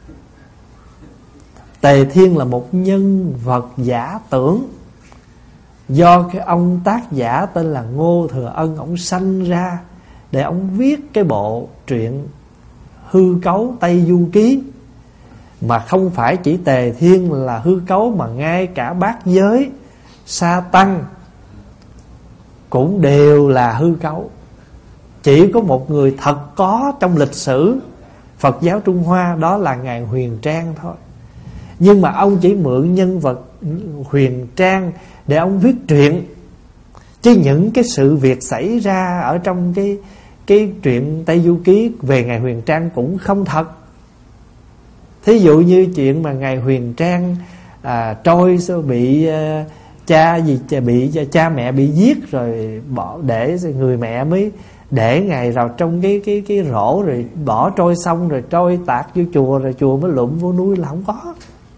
Tề Thiên là một nhân vật giả tưởng, do cái ông tác giả tên là Ngô Thừa Ân ông sanh ra để ông viết cái bộ truyện hư cấu Tây Du Ký. Mà không phải chỉ Tề Thiên là hư cấu, mà ngay cả bát giới, Sa Tăng cũng đều là hư cấu. Chỉ có một người thật có trong lịch sử Phật giáo Trung Hoa, đó là Ngài Huyền Trang thôi. Nhưng mà ông chỉ mượn nhân vật Huyền Trang để ông viết truyện, chứ những cái sự việc xảy ra ở trong cái cái truyện Tây Du Ký về Ngài Huyền Trang cũng không thật. Thí dụ như chuyện mà Ngài Huyền Trang à, trôi bị à, cha gì bị cha, cha mẹ bị giết rồi bỏ, để người mẹ mới để Ngài vào trong cái cái cái rổ rồi bỏ trôi xong rồi trôi tạt vô chùa, rồi chùa mới lụm vô núi, là không có.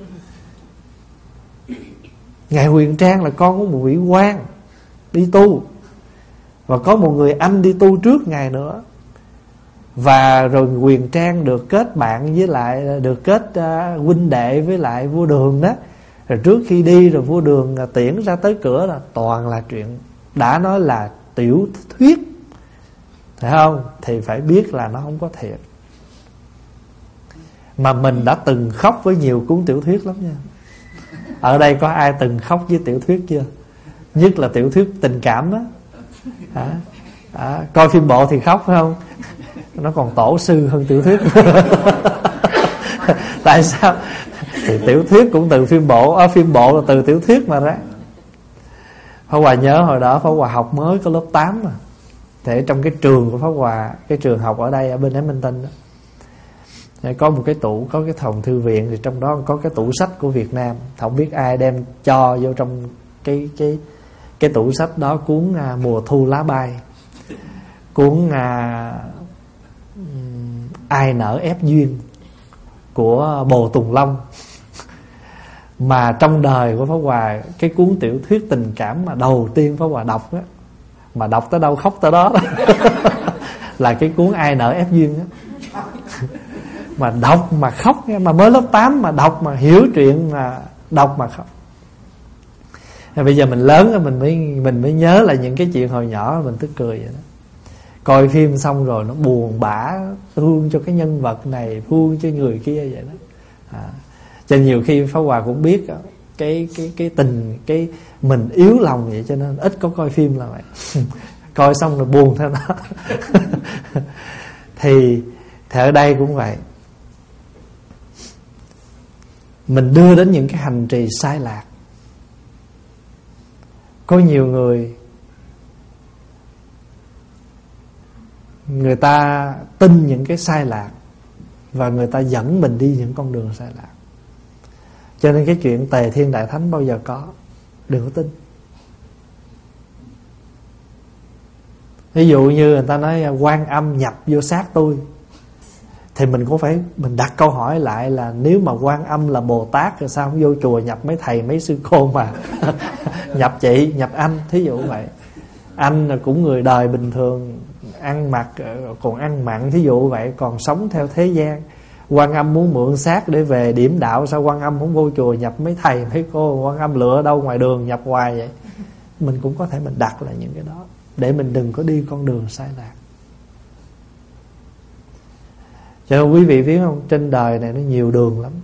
Ngài Huyền Trang là con của một vị quan đi tu, và có một người anh đi tu trước Ngài nữa. Và rồi Huyền Trang được kết bạn với lại, được kết uh, huynh đệ với lại vua Đường đó. Rồi trước khi đi rồi vua Đường uh, tiễn ra tới cửa là toàn là chuyện, đã nói là tiểu thuyết, thấy không? Thì phải biết là nó không có thiệt. Mà mình đã từng khóc với nhiều cuốn tiểu thuyết lắm nha. Ở đây có ai từng khóc với tiểu thuyết chưa? Nhất là tiểu thuyết tình cảm đó. À, à, coi phim bộ thì khóc phải không? Nó còn tổ sư hơn tiểu thuyết. Tại sao? Thì tiểu thuyết cũng từ phim bộ, à, phim bộ là từ tiểu thuyết mà ra. Pháp Hòa nhớ hồi đó Pháp Hòa học mới có lớp tám mà. Thì trong cái trường của Pháp Hòa, cái trường học ở đây ở bên Ấn Minh Tinh đó, có một cái tủ, có cái phòng thư viện, thì trong đó có cái tủ sách của Việt Nam. Không biết ai đem cho vô trong cái cái cái tủ sách đó cuốn à, Mùa Thu Lá Bay, cuốn à, Ai Nở Ép Duyên của Bồ Tùng Long. Mà trong đời của Pháp Hòa, cái cuốn tiểu thuyết tình cảm mà đầu tiên Pháp Hòa đọc á, mà đọc tới đâu khóc tới đó là cái cuốn Ai Nở Ép Duyên á. Mà đọc mà khóc, mà mới lớp tám mà đọc mà hiểu chuyện, mà đọc mà khóc. Bây giờ mình lớn rồi mình mới mình mới nhớ là những cái chuyện hồi nhỏ mình tức cười vậy đó. Coi phim xong rồi nó buồn bã, thương cho cái nhân vật này, thương cho người kia vậy đó. À, cho nhiều khi Pháp Hòa cũng biết cái cái cái tình cái mình yếu lòng vậy, cho nên ít có coi phim là vậy. Coi xong rồi buồn theo nó. thì thì ở đây cũng vậy. Mình đưa đến những cái hành trì sai lạc, Có nhiều người người ta tin những cái sai lạc và người ta dẫn mình đi những con đường sai lạc. Cho nên cái chuyện tề thiên đại thánh bao giờ có, đừng có tin. Ví dụ như người ta nói Quan Âm nhập vô xác tôi, thì mình cũng phải mình đặt câu hỏi lại là nếu mà Quan Âm là Bồ Tát thì sao không vô chùa nhập mấy thầy mấy sư cô mà nhập chị, nhập anh, thí dụ vậy. Anh là cũng người đời bình thường, ăn mặc còn ăn mặn thí dụ vậy, còn sống theo thế gian. Quan Âm muốn mượn xác để về điểm đạo, sao Quan Âm không vô chùa nhập mấy thầy mấy cô? Quan Âm lựa đâu ngoài đường nhập hoài vậy? Mình cũng có thể mình đặt lại những cái đó để mình đừng có đi con đường sai lạc. Cho nên quý vị biết không, trên đời này nó nhiều đường lắm,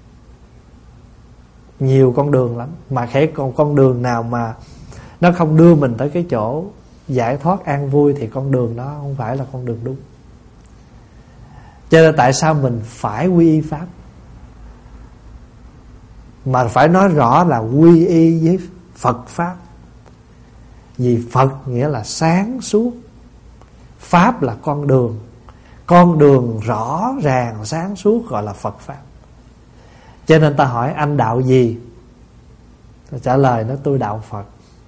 nhiều con đường lắm. Mà khẽ còn con đường nào mà nó không đưa mình tới cái chỗ giải thoát an vui thì con đường đó không phải là con đường đúng. Cho nên tại sao mình phải quy y Pháp, mà phải nói rõ là quy y với Phật Pháp. Vì Phật nghĩa là sáng suốt, Pháp là con đường. Con đường rõ ràng sáng suốt gọi là Phật Pháp. Cho nên ta hỏi anh đạo gì, ta trả lời nó tôi đạo Phật.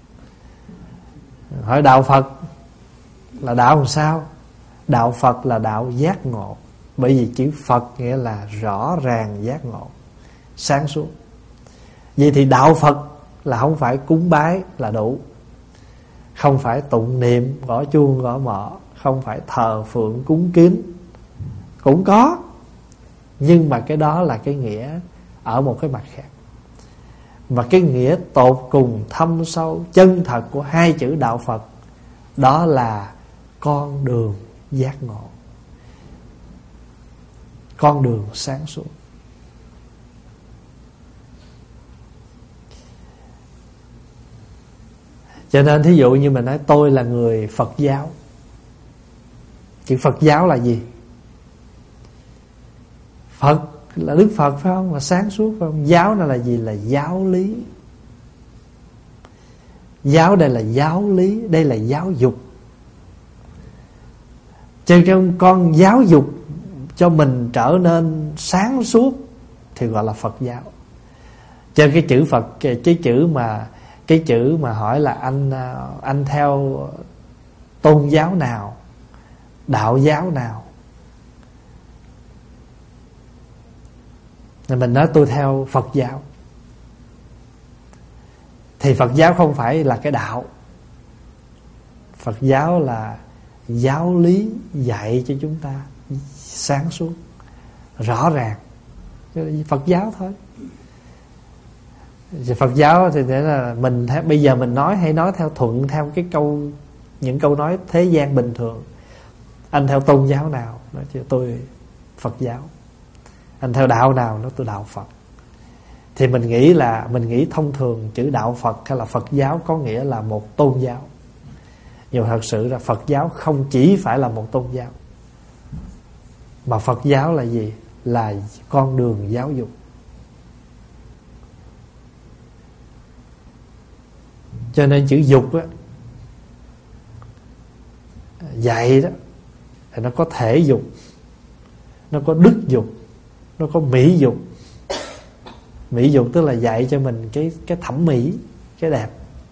Hỏi đạo Phật là đạo làm sao? Đạo Phật là đạo giác ngộ. Bởi vì chữ Phật nghĩa là rõ ràng giác ngộ, sáng suốt. Vậy thì đạo Phật là không phải cúng bái là đủ, không phải tụng niệm gõ chuông gõ mõ, không phải thờ phượng cúng kiến, cũng có, nhưng mà cái đó là cái nghĩa ở một cái mặt khác. Mà cái nghĩa tột cùng thâm sâu chân thật của hai chữ đạo Phật đó là con đường giác ngộ, con đường sáng suốt. Cho nên thí dụ như mình nói tôi là người Phật giáo. Chữ Phật giáo là gì? Phật là Đức Phật phải không? Là sáng suốt phải không? Giáo này là gì? Là giáo lý. Giáo đây là giáo lý, đây là giáo dục. Cho nên con giáo dục cho mình trở nên sáng suốt thì gọi là Phật giáo. Cho nên cái chữ Phật, cái, cái chữ mà cái chữ mà hỏi là anh anh theo tôn giáo nào, đạo giáo nào, thì mình nói tôi theo Phật giáo. Thì Phật giáo không phải là cái đạo. Phật giáo là giáo lý dạy cho chúng ta sáng suốt, rõ ràng. Phật giáo thôi. Phật giáo thì nghĩa là mình bây giờ mình nói hay nói theo thuận theo cái câu, những câu nói thế gian bình thường. Anh theo tôn giáo nào? Nói chứ tôi Phật giáo. Anh theo đạo nào? Nói tôi đạo Phật. Thì mình nghĩ là mình nghĩ thông thường chữ đạo Phật hay là Phật giáo có nghĩa là một tôn giáo. Nhưng thật sự là Phật giáo không chỉ phải là một tôn giáo, mà Phật giáo là gì? Là con đường giáo dục. Cho nên chữ dục á, dạy đó, thì nó có thể dục, nó có đức dục, nó có mỹ dục. Mỹ dục tức là dạy cho mình cái, cái thẩm mỹ, cái đẹp.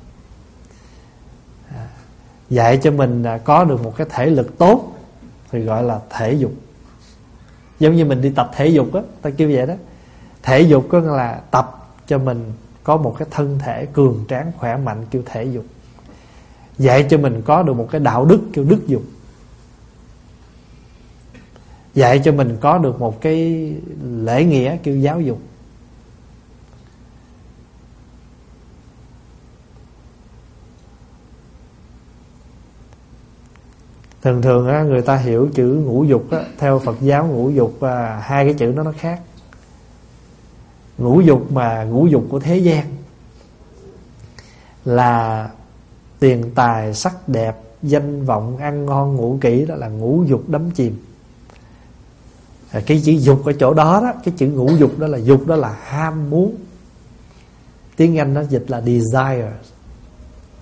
à, Dạy cho mình có được một cái thể lực tốt thì gọi là thể dục. Giống như mình đi tập thể dục á, ta kêu vậy đó. Thể dục có nghĩa là tập cho mình có một cái thân thể cường tráng khỏe mạnh, kêu thể dục. Dạy cho mình có được một cái đạo đức kêu đức dục. Dạy cho mình có được một cái lễ nghĩa kêu giáo dục. Thường thường á, người ta hiểu chữ ngũ dục á, theo Phật giáo ngũ dục à, hai cái chữ đó nó khác. Ngũ dục mà ngũ dục của thế gian là tiền tài sắc đẹp, danh vọng, ăn ngon ngủ kỹ, đó là ngũ dục đắm chìm. à, Cái chữ dục ở chỗ đó đó, cái chữ ngũ dục đó là dục, đó là ham muốn. Tiếng Anh nó dịch là desire.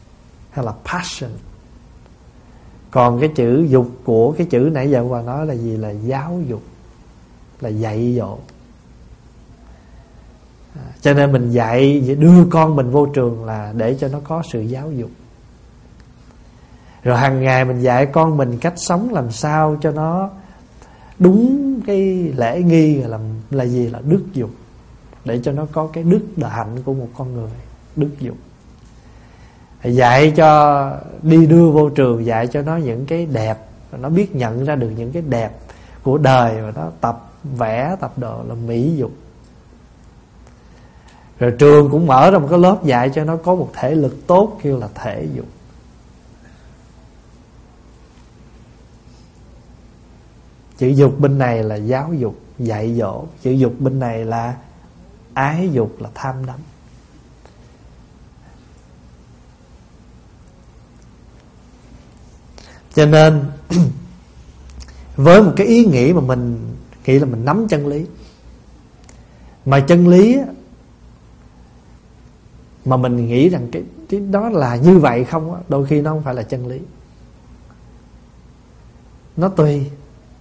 hay là passion. Còn cái chữ dục của cái chữ nãy giờ Hòa nói là gì? Là giáo dục, là dạy dỗ. à, Cho nên mình dạy, đưa con mình vô trường là để cho nó có sự giáo dục. Rồi hàng ngày mình dạy con mình cách sống làm sao cho nó đúng cái lễ nghi, là, là gì? Là đức dục. Để cho nó có cái đức đạo hạnh của một con người, đức dục. Dạy cho đi đưa vô trường, dạy cho nó những cái đẹp, nó biết nhận ra được những cái đẹp của đời, và nó tập vẽ, tập đồ là mỹ dục. Rồi trường cũng mở ra một cái lớp dạy cho nó có một thể lực tốt, kêu là thể dục. Chữ dục bên này là giáo dục, dạy dỗ. Chữ dục bên này là ái dục, là tham đắm. Cho nên với một cái ý nghĩ mà mình nghĩ là mình nắm chân lý, mà chân lý mà mình nghĩ rằng cái, cái đó là như vậy không á, đôi khi nó không phải là chân lý. Nó tùy.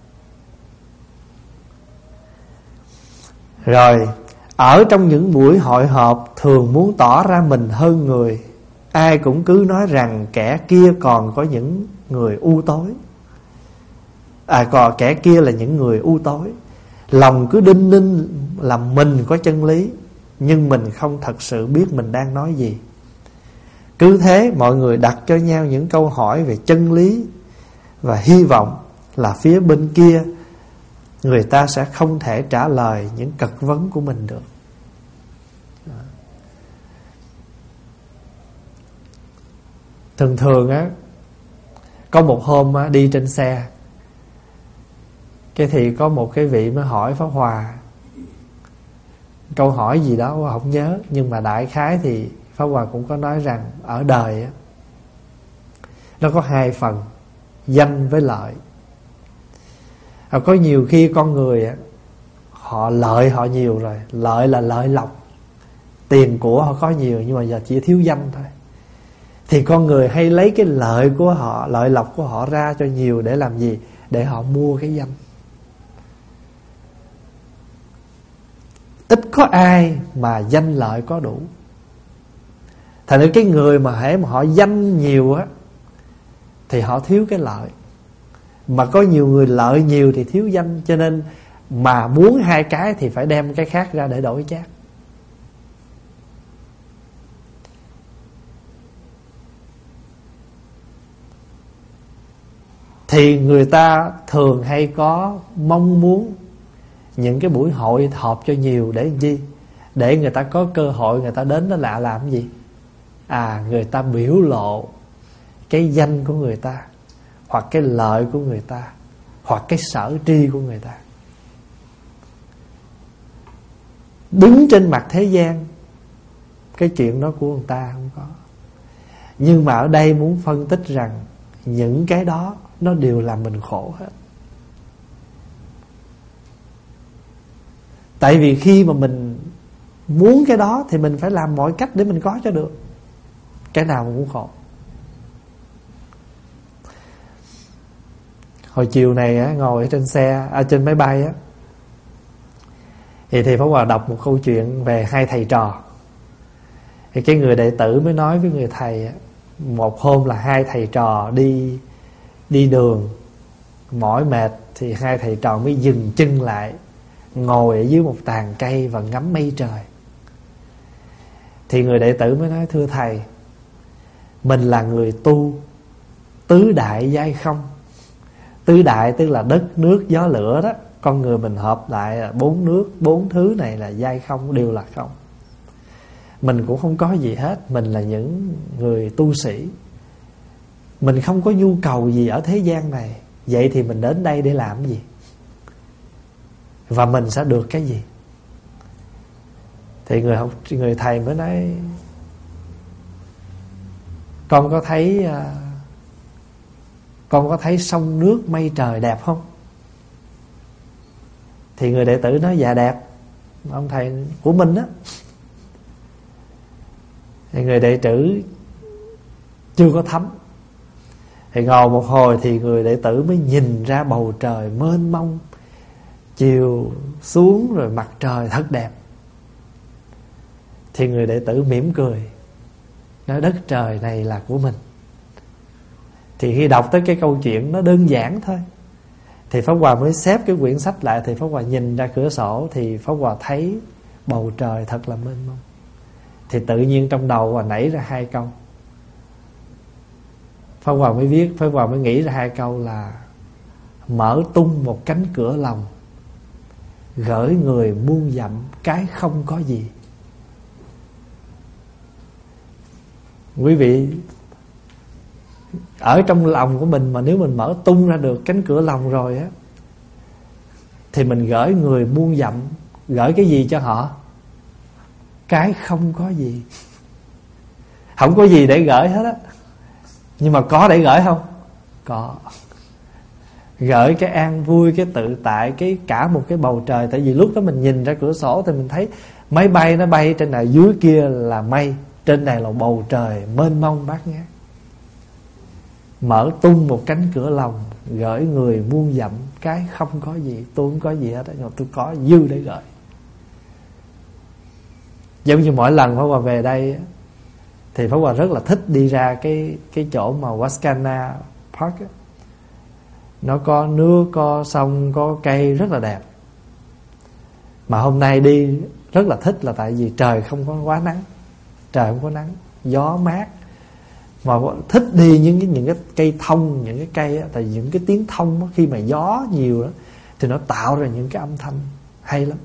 Rồi ở trong những buổi hội họp thường muốn tỏ ra mình hơn người, ai cũng cứ nói rằng kẻ kia còn có những người u tối. À còn kẻ kia là những người u tối. Lòng cứ đinh ninh là mình có chân lý, nhưng mình không thật sự biết mình đang nói gì. Cứ thế mọi người đặt cho nhau những câu hỏi về chân lý, và hy vọng là phía bên kia người ta sẽ không thể trả lời những cật vấn của mình được. Thường thường á, có một hôm á, đi trên xe, cái thì có một cái vị mới hỏi Pháp Hòa câu hỏi gì đó không nhớ, nhưng mà đại khái thì Pháp Hòa cũng có nói rằng ở đời á, nó có hai phần, danh với lợi. À, có nhiều khi con người á, họ lợi họ nhiều rồi, lợi là lợi lộc, tiền của họ có nhiều, nhưng mà giờ chỉ thiếu danh thôi. Thì con người hay lấy cái lợi của họ, lợi lộc của họ ra cho nhiều để làm gì? Để họ mua cái danh. Ít có ai mà danh lợi có đủ. Thành ra cái người mà hễ mà họ danh nhiều á, thì họ thiếu cái lợi. Mà có nhiều người lợi nhiều thì thiếu danh. Cho nên mà muốn hai cái thì phải đem cái khác ra để đổi chác. Thì người ta thường hay có mong muốn những cái buổi hội họp cho nhiều để làm chi? Để người ta có cơ hội người ta đến đó lạ làm cái gì? À, người ta biểu lộ cái danh của người ta, hoặc cái lợi của người ta, hoặc cái sở tri của người ta. Đứng trên mặt thế gian, cái chuyện đó của người ta không có. Nhưng mà ở đây muốn phân tích rằng những cái đó nó đều làm mình khổ hết. Tại vì khi mà mình muốn cái đó thì mình phải làm mọi cách để mình có cho được. Cái nào mà cũng khổ. Hồi chiều này á, ngồi trên xe, ở trên máy bay á, thì thầy Pháp Hòa đọc một câu chuyện về hai thầy trò. Thì cái người đệ tử mới nói với người thầy á, một hôm là hai thầy trò đi đi đường mỏi mệt, thì hai thầy trò mới dừng chân lại, ngồi ở dưới một tàn cây và ngắm mây trời. Thì người đệ tử mới nói: thưa thầy, mình là người tu tứ đại giai không. Tứ đại tức là đất, nước, gió, lửa đó. Con người mình hợp lại là bốn nước, bốn thứ này là giai không, đều là không. Mình cũng không có gì hết. Mình là những người tu sĩ, mình không có nhu cầu gì ở thế gian này. Vậy thì mình đến đây để làm gì? Và mình sẽ được cái gì? Thì người học, người thầy mới nói: Con có thấy uh, Con có thấy sông nước mây trời đẹp không? Thì người đệ tử nói: dạ đẹp. Ông thầy: của mình á. Thì người đệ tử chưa có thấm. Thì ngồi một hồi thì người đệ tử mới nhìn ra bầu trời mênh mông, chiều xuống rồi mặt trời thật đẹp. Thì người đệ tử mỉm cười, nói đất trời này là của mình. Thì khi đọc tới cái câu chuyện nó đơn giản thôi, thì Pháp Hòa mới xếp cái quyển sách lại. Thì Pháp Hòa nhìn ra cửa sổ, thì Pháp Hòa thấy bầu trời thật là mênh mông. Thì tự nhiên trong đầu Hòa nảy ra hai câu. Pháp Hòa mới viết, Pháp Hòa mới nghĩ ra hai câu là: mở tung một cánh cửa lòng, gửi người muôn dặm cái không có gì. Quý vị, ở trong lòng của mình mà nếu mình mở tung ra được cánh cửa lòng rồi á, thì mình gửi người muôn dặm. Gửi cái gì cho họ? Cái không có gì. Không có gì để gửi hết á, nhưng mà có để gửi không? Có. Gửi cái an vui, cái tự tại, cái cả một cái bầu trời. Tại vì lúc đó mình nhìn ra cửa sổ thì mình thấy máy bay nó bay trên này, dưới kia là mây, trên này là bầu trời mênh mông bát ngát. Mở tung một cánh cửa lòng, gửi người muôn dặm cái không có gì. Tôi không có gì hết, nhưng mà tôi có dư để gửi. Giống như mỗi lần Pháp Hòa về đây thì Pháp Hòa rất là thích đi ra cái cái chỗ mà Wascana Park ấy. Nó có nước, có sông, có cây rất là đẹp. Mà hôm nay đi rất là thích là tại vì trời không có quá nắng. Trời không có nắng, gió mát. Mà thích đi những cái, những cái cây thông, những cái cây á, tại vì những cái tiếng thông á, khi mà gió nhiều đó thì nó tạo ra những cái âm thanh hay lắm.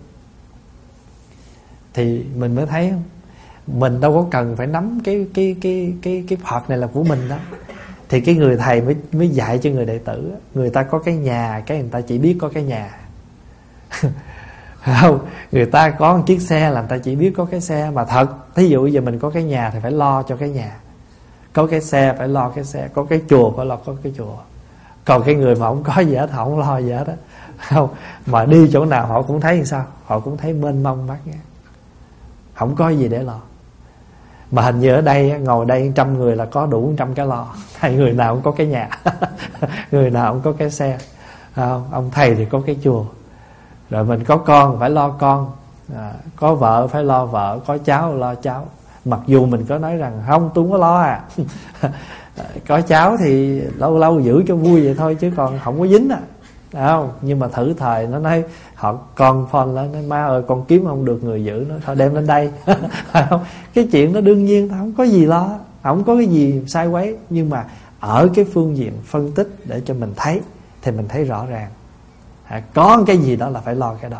Thì mình mới thấy không, mình đâu có cần phải nắm cái cái cái cái cái Phật này là của mình đó. Thì cái người thầy mới mới dạy cho người đệ tử, người ta có cái nhà, cái người ta chỉ biết có cái nhà. Không, người ta có một chiếc xe là người ta chỉ biết có cái xe. Mà thật, thí dụ bây giờ mình có cái nhà thì phải lo cho cái nhà, có cái xe phải lo cái xe, có cái chùa phải lo có cái chùa. Còn cái người mà không có gì hết, họ không lo gì hết á. Không, mà đi chỗ nào họ cũng thấy như sao? Họ cũng thấy mênh mông bát ngát, không có gì để lo. Mà hình như ở đây, ngồi đây trăm người là có đủ trăm cái lo. Thầy người nào cũng có cái nhà, người nào cũng có cái xe. Không, ông thầy thì có cái chùa. Rồi mình có con phải lo con, à, có vợ phải lo vợ, có cháu lo cháu. Mặc dù mình có nói rằng không, tôi không có lo à. Có cháu thì lâu lâu giữ cho vui vậy thôi, chứ còn không có dính à. Không, nhưng mà thử thời nó nói họ con phone lên, nói má ơi con kiếm không được người giữ nó, thôi đem lên đây. Không, cái chuyện đó đương nhiên không có gì lo, không có cái gì sai quấy. Nhưng mà ở cái phương diện phân tích để cho mình thấy thì mình thấy rõ ràng, à, có cái gì đó là phải lo cái đó.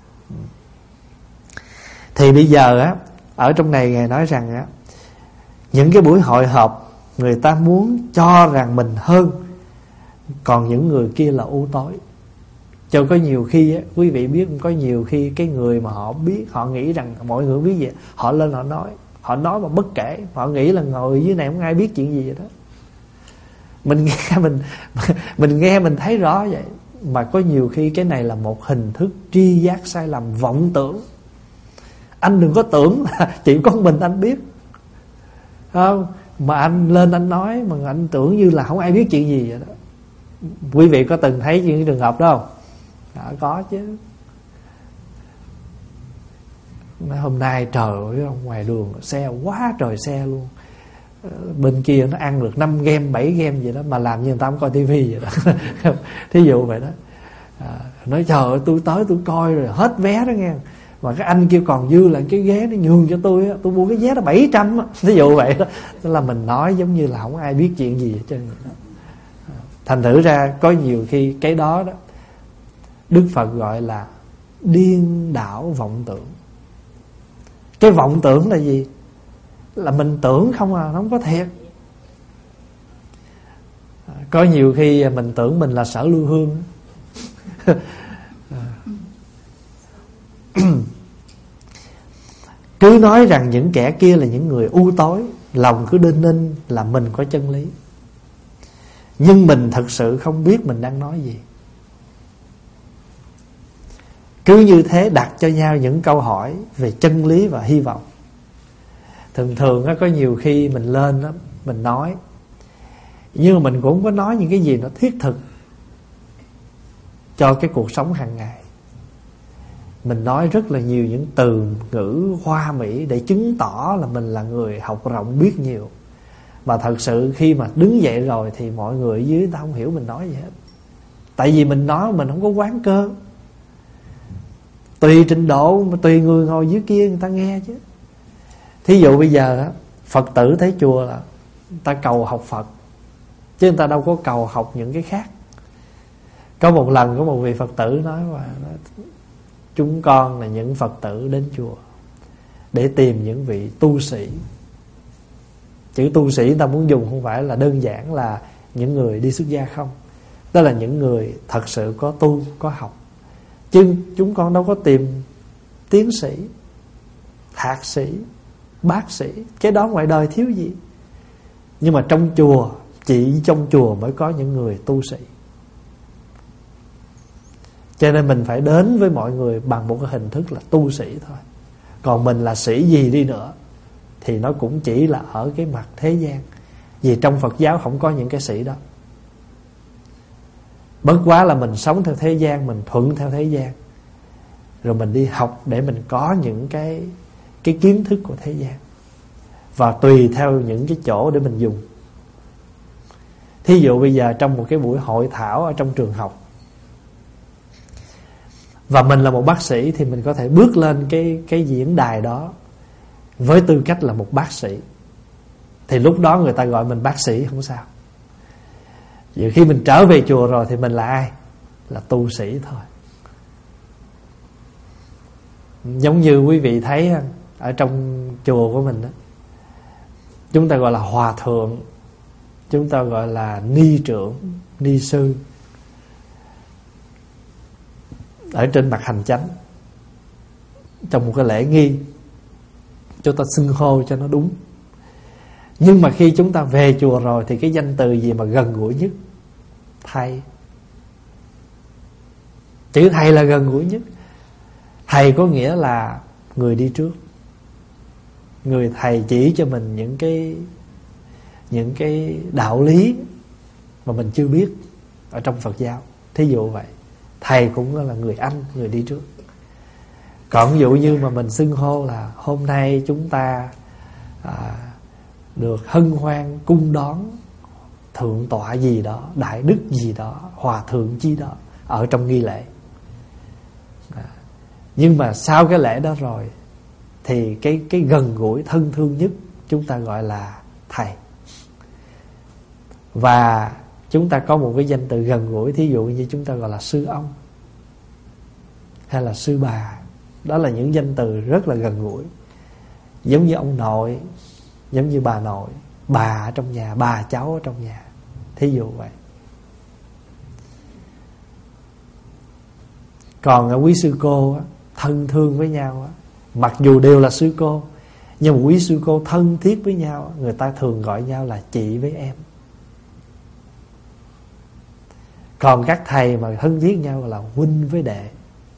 Thì bây giờ á, ở trong này Ngài nói rằng á, những cái buổi hội họp người ta muốn cho rằng mình hơn, còn những người kia là u tối. Cho có nhiều khi á, quý vị biết có nhiều khi cái người mà họ biết, họ nghĩ rằng mọi người biết gì, họ lên họ nói, họ nói mà bất kể, họ nghĩ là ngồi dưới này không ai biết chuyện gì vậy đó. Mình nghe mình mình nghe mình thấy rõ vậy. Mà có nhiều khi cái này là một hình thức tri giác sai lầm, vọng tưởng. Anh đừng có tưởng là chỉ có mình anh biết, không? Mà anh lên anh nói mà anh tưởng như là không ai biết chuyện gì vậy đó. Quý vị có từng thấy những trường hợp đó không? Đó, có chứ. Hôm nay trời ơi, ngoài đường xe quá trời xe luôn. Bên kia nó ăn được năm game, bảy game vậy đó, mà làm như người ta không coi tivi vậy đó. Thí dụ vậy đó. À, nói trời ơi, tôi tới tôi coi rồi hết vé đó nghe. Mà cái anh kia còn dư là cái ghế nó nhường cho tôi á, tôi mua cái vé đó bảy trăm á. Thí dụ vậy đó. Tức là mình nói giống như là không ai biết chuyện gì hết trơn. Thành thử ra có nhiều khi cái đó đó Đức Phật gọi là điên đảo vọng tưởng. Cái vọng tưởng là gì? Là mình tưởng không à, nó không có thiệt. Có nhiều khi mình tưởng mình là Sở Lưu Hương. Cứ nói rằng những kẻ kia là những người u tối, lòng cứ đinh ninh là mình có chân lý. Nhưng mình thật sự không biết mình đang nói gì. Cứ như thế đặt cho nhau những câu hỏi về chân lý và hy vọng. Thường thường có nhiều khi mình lên đó, mình nói Nhưng mà mình cũng không có nói những cái gì nó thiết thực cho cái cuộc sống hàng ngày. Mình nói rất là nhiều những từ ngữ hoa mỹ để chứng tỏ là mình là người học rộng biết nhiều. Mà thật sự khi mà đứng dậy rồi thì mọi người ở dưới người ta không hiểu mình nói gì hết. Tại vì mình nói mình không có quán cơ. Tùy trình độ mà tùy người ngồi dưới kia người ta nghe chứ. Thí dụ bây giờ á, Phật tử tới chùa là người ta cầu học Phật, chứ người ta đâu có cầu học những cái khác. Có một lần có một vị Phật tử nóiว่าchúng con là những Phật tử đến chùa để tìm những vị tu sĩ. Chữ tu sĩ người ta muốn dùng không phải là đơn giản là những người đi xuất gia không. Đó là những người thật sự có tu, có học. Chứ chúng con đâu có tìm tiến sĩ, thạc sĩ, bác sĩ. Cái đó ngoài đời thiếu gì. Nhưng mà trong chùa, chỉ trong chùa mới có những người tu sĩ. Cho nên mình phải đến với mọi người bằng một cái hình thức là tu sĩ thôi. Còn mình là sĩ gì đi nữa thì nó cũng chỉ là ở cái mặt thế gian. Vì trong Phật giáo không có những cái sĩ đó. Bất quá là mình sống theo thế gian, mình thuận theo thế gian, rồi mình đi học để mình có những cái cái kiến thức của thế gian, và tùy theo những cái chỗ để mình dùng. Thí dụ bây giờ trong một cái buổi hội thảo ở trong trường học, và mình là một bác sĩ, thì mình có thể bước lên cái, cái diễn đài đó với tư cách là một bác sĩ. Thì lúc đó người ta gọi mình bác sĩ không sao. Vậy khi mình trở về chùa rồi thì mình là ai? Là tu sĩ thôi. Giống như quý vị thấy ở trong chùa của mình đó, chúng ta gọi là hòa thượng, chúng ta gọi là ni trưởng, ni sư. Ở trên mặt hành chánh, trong một cái lễ nghi, chúng ta xưng hô cho nó đúng. Nhưng mà khi chúng ta về chùa rồi thì cái danh từ gì mà gần gũi nhất? Thầy. Chữ thầy là gần gũi nhất. Thầy có nghĩa là người đi trước. Người thầy chỉ cho mình những cái những cái đạo lý mà mình chưa biết ở trong Phật giáo. Thí dụ vậy, thầy cũng là người anh, người đi trước. Còn ví dụ như mà mình xưng hô là hôm nay chúng ta à, được hân hoan cung đón thượng tọa gì đó, đại đức gì đó, hòa thượng chi đó ở trong nghi lễ. À, nhưng mà sau cái lễ đó rồi thì cái cái gần gũi thân thương nhất chúng ta gọi là thầy. Và chúng ta có một cái danh từ gần gũi, thí dụ như chúng ta gọi là sư ông hay là sư bà. Đó là những danh từ rất là gần gũi. Giống như ông nội, giống như bà nội, bà ở trong nhà, bà cháu ở trong nhà, thí dụ vậy. Còn ở quý sư cô á, thân thương với nhau á, mặc dù đều là sư cô, nhưng mà quý sư cô thân thiết với nhau, người ta thường gọi nhau là chị với em. Còn các thầy mà thân thiết nhau là huynh với đệ.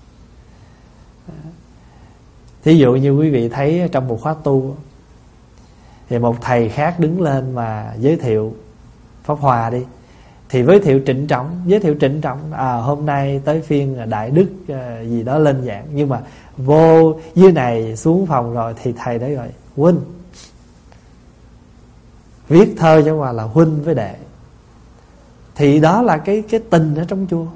Thí dụ như quý vị thấy trong một khóa tu thì một thầy khác đứng lên mà giới thiệu pháp hòa đi, thì giới thiệu trịnh trọng, giới thiệu trịnh trọng, à hôm nay tới phiên đại đức gì đó lên giảng. Nhưng mà vô dưới này xuống phòng rồi thì thầy đấy gọi huynh. Viết thơ cho hòa là huynh với đệ. Thì đó là cái cái tình ở trong chùa.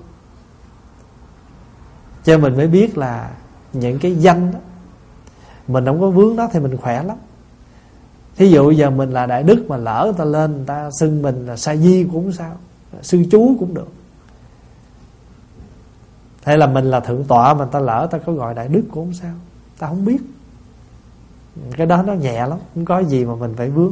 Cho mình mới biết là những cái danh đó, mình không có vướng đó thì mình khỏe lắm. Thí dụ giờ mình là đại đức mà lỡ người ta lên, người ta xưng mình là sa di cũng không sao, sư chú cũng được. Hay là mình là thượng tọa mà người ta lỡ ta có gọi đại đức cũng không sao, ta không biết. Cái đó nó nhẹ lắm, không có gì mà mình phải vướng.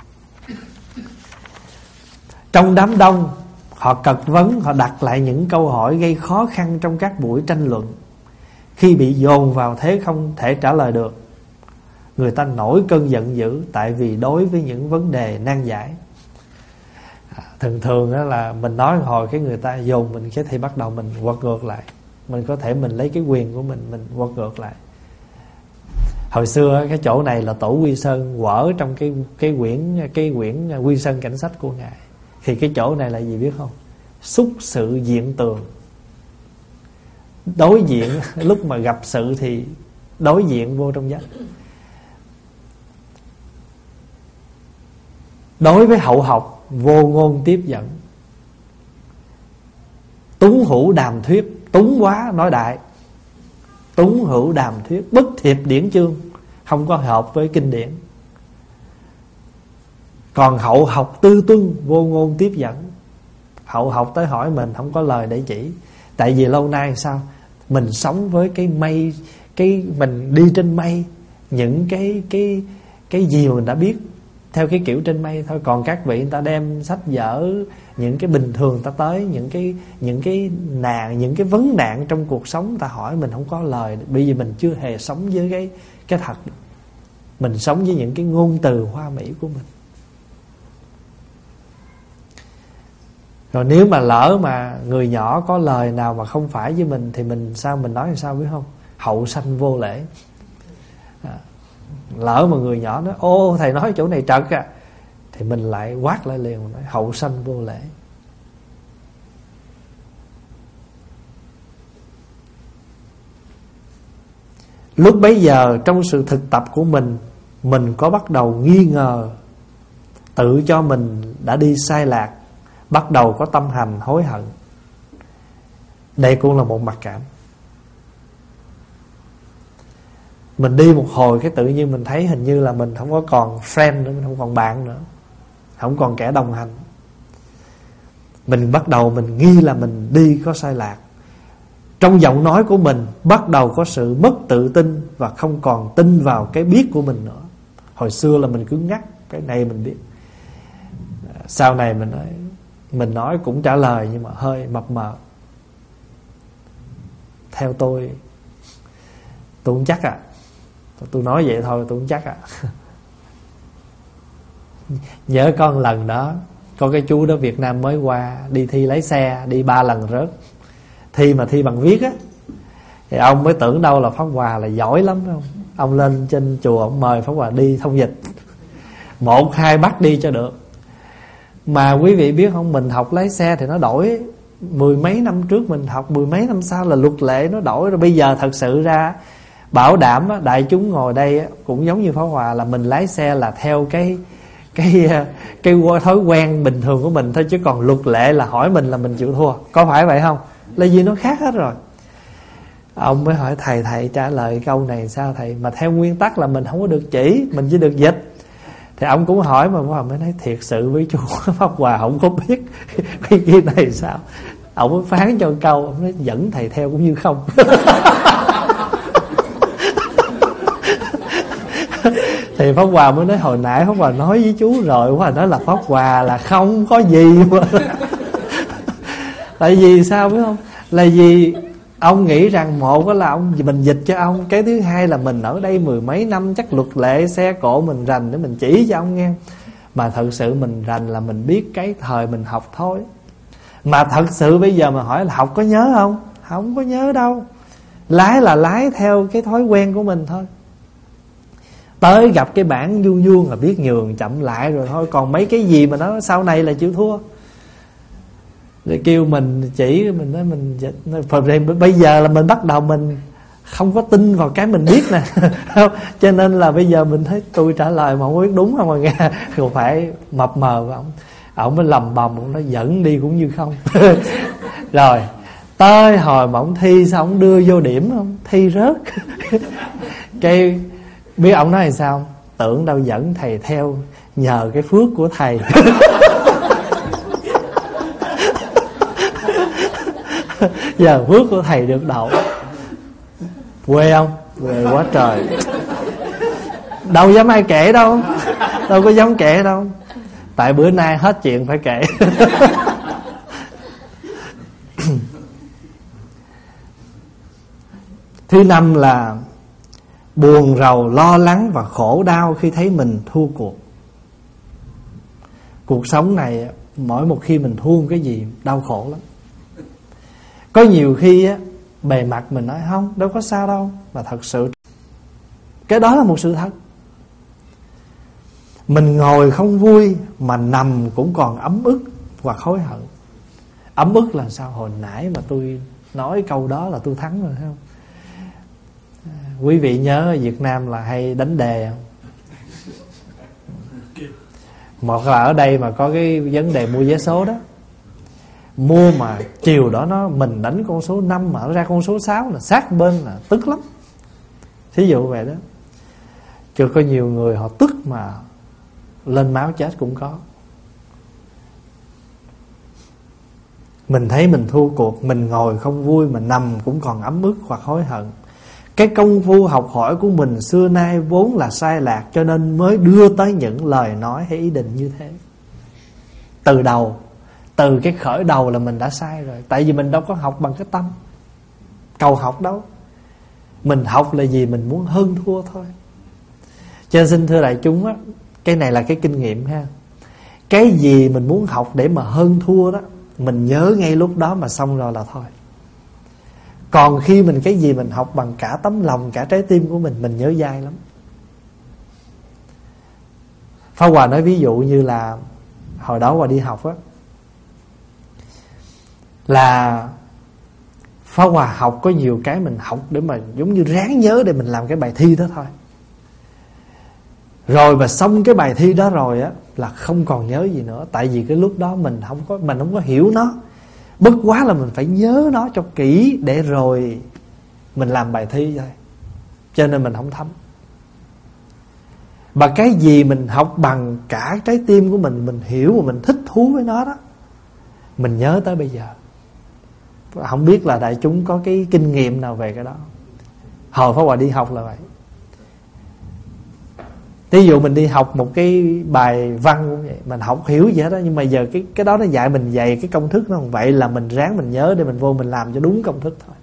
Trong đám đông, họ cật vấn, họ đặt lại những câu hỏi gây khó khăn trong các buổi tranh luận. Khi bị dồn vào thế không thể trả lời được, người ta nổi cơn giận dữ, tại vì đối với những vấn đề nan giải. à, Thường thường đó là mình nói hồi cái người ta dồn mình, cái thì bắt đầu mình quật ngược lại. Mình có thể mình lấy cái quyền của mình, mình quật ngược lại. Hồi xưa cái chỗ này là tổ Quy Sơn quở trong cái cái quyển cái quyển Quy Sơn Cảnh Sách của ngài. Thì cái chỗ này là gì biết không? Xúc sự diện tường. Đối diện, lúc mà gặp sự thì đối diện vô trong giác. Đối với hậu học, vô ngôn tiếp dẫn. Túng hữu đàm thuyết. Túng quá nói đại. Túng hữu đàm thuyết, bất thiệp điển chương, không có hợp với kinh điển. Còn hậu học tư tuân, vô ngôn tiếp dẫn. Hậu học tới hỏi mình không có lời để chỉ. Tại vì lâu nay sao? Mình sống với cái mây, cái mình đi trên mây, những cái cái cái gì mà mình đã biết theo cái kiểu trên mây thôi. Còn các vị người ta đem sách vở, những cái bình thường ta tới, những cái những cái nạn, những cái vấn nạn trong cuộc sống ta hỏi mình không có lời, bởi vì mình chưa hề sống với cái cái thật. Mình sống với những cái ngôn từ hoa mỹ của mình. Rồi nếu mà lỡ mà người nhỏ có lời nào mà không phải với mình thì mình sao, mình nói làm sao biết không? Hậu sanh vô lễ. À, lỡ mà người nhỏ nói ô thầy nói chỗ này trật à, thì mình lại quát lại liền, nói hậu sanh vô lễ. Lúc bấy giờ trong sự thực tập của mình, mình có bắt đầu nghi ngờ, tự cho mình đã đi sai lạc, bắt đầu có tâm hành hối hận. Đây cũng là một mặc cảm. Mình đi một hồi cái tự nhiên mình thấy hình như là mình không có còn friend nữa, mình không còn bạn nữa, không còn kẻ đồng hành. Mình bắt đầu mình nghi là mình đi có sai lạc. Trong giọng nói của mình bắt đầu có sự mất tự tin và không còn tin vào cái biết của mình nữa. Hồi xưa là mình cứ ngắt, cái này mình biết. Sau này mình nói, mình nói cũng trả lời nhưng mà hơi mập mờ. Theo tôi, tôi không chắc à. Tôi nói vậy thôi, tôi không chắc à. Nhớ có một lần đó, có cái chú đó Việt Nam mới qua, đi thi lái xe, đi ba lần rớt. Thi mà thi bằng viết á, thì ông mới tưởng đâu là Pháp Hòa là giỏi lắm không? Ông lên trên chùa, ông mời Pháp Hòa đi thông dịch. Một hai bắt đi cho được. Mà quý vị biết không, mình học lái xe thì nó đổi. Mười mấy năm trước mình học, mười mấy năm sau là luật lệ nó đổi rồi. Bây giờ thật sự ra bảo đảm á, đại chúng ngồi đây á, cũng giống như Pháp Hòa, là mình lái xe là theo cái cái cái thói quen bình thường của mình thôi, chứ còn luật lệ là hỏi mình là mình chịu thua. Có phải vậy không? Là gì nó khác hết rồi. Ông mới hỏi thầy, thầy trả lời câu này sao thầy? Mà theo nguyên tắc là mình không có được chỉ, mình chỉ được dịch. Thì ông cũng hỏi mà ông mới nói thiệt sự với chú Pháp Hòa không có biết cái kia này sao. Ông mới phán cho câu, ông nói dẫn thầy theo cũng như không. Thì Pháp Hòa mới nói hồi nãy Pháp Hòa nói với chú rồi, Pháp Hòa nói là Pháp Hòa là không có gì mà. Tại vì sao biết không? Là vì ông nghĩ rằng một là ông mình dịch cho ông, cái thứ hai là mình ở đây mười mấy năm, chắc luật lệ xe cộ mình rành để mình chỉ cho ông nghe. Mà thật sự mình rành là mình biết cái thời mình học thôi. Mà thật sự bây giờ mà hỏi là học có nhớ không? Không có nhớ đâu. Lái là lái theo cái thói quen của mình thôi. Tới gặp cái bản vuông vuông là biết nhường chậm lại rồi thôi. Còn mấy cái gì mà nó sau này là chịu thua. Để kêu mình chỉ, mình nói mình bây giờ là mình bắt đầu mình không có tin vào cái mình biết nè. Cho nên là bây giờ mình thấy tôi trả lời mà không biết đúng không mà nghe, không phải mập mờ với ông. Ông mới lầm bầm, ông nói dẫn đi cũng như không. Rồi tới hồi mà ông thi sao ông đưa vô điểm không? Thi rớt. Cái biết ông nói là sao? Tưởng đâu dẫn thầy theo, nhờ cái phước của thầy. Giờ phước của thầy được đậu. Quê không? Quê quá trời. Đâu dám ai kể đâu. Đâu có dám kể đâu. Tại bữa nay hết chuyện phải kể. Thứ năm là buồn rầu, lo lắng và khổ đau khi thấy mình thua cuộc. Cuộc sống này mỗi một khi mình thua cái gì đau khổ lắm. Có nhiều khi á, bề mặt mình nói không, đâu có sao đâu. Mà thật sự cái đó là một sự thật. Mình ngồi không vui mà nằm cũng còn ấm ức, hoặc hối hận. Ấm ức là sao? Hồi nãy mà tôi nói câu đó là tôi thắng rồi, thấy không? Quý vị nhớ ở Việt Nam là hay đánh đề không? Một là ở đây mà có cái vấn đề mua vé số đó, mua mà chiều đó nó mình đánh con số năm mà nó ra con số sáu là sát bên là tức lắm. Thí dụ vậy đó. Chưa có nhiều người họ tức mà lên máu chết cũng có. Mình thấy mình thua cuộc, mình ngồi không vui, mình nằm cũng còn ấm ức hoặc hối hận. Cái công phu học hỏi của mình xưa nay vốn là sai lạc, cho nên mới đưa tới những lời nói hay ý định như thế. Từ đầu, từ cái khởi đầu là mình đã sai rồi. Tại vì mình đâu có học bằng cái tâm cầu học đâu. Mình học là gì? Mình muốn hơn thua thôi. Cho nên xin thưa đại chúng á, cái này là cái kinh nghiệm ha. Cái gì mình muốn học để mà hơn thua đó, mình nhớ ngay lúc đó mà xong rồi là thôi. Còn khi mình cái gì mình học bằng cả tấm lòng, cả trái tim của mình, mình nhớ dai lắm. Pháp Hòa nói ví dụ như là hồi đó Hòa đi học á, là Pháp Hòa học có nhiều cái mình học để mà giống như ráng nhớ để mình làm cái bài thi đó thôi. Rồi mà xong cái bài thi đó rồi á là không còn nhớ gì nữa. Tại vì cái lúc đó mình không có mình không có hiểu nó. Bất quá là mình phải nhớ nó cho kỹ để rồi mình làm bài thi thôi. Cho nên mình không thấm. Mà cái gì mình học bằng cả trái tim của mình, mình hiểu và mình thích thú với nó đó, mình nhớ tới bây giờ. Không biết là đại chúng có cái kinh nghiệm nào về cái đó. Hồi Pháp Hòa đi học là vậy. Ví dụ mình đi học một cái bài văn cũng vậy, mình không hiểu gì hết đó, nhưng mà giờ cái cái đó nó dạy mình dạy cái công thức nó không vậy, là mình ráng mình nhớ để mình vô mình làm cho đúng công thức thôi.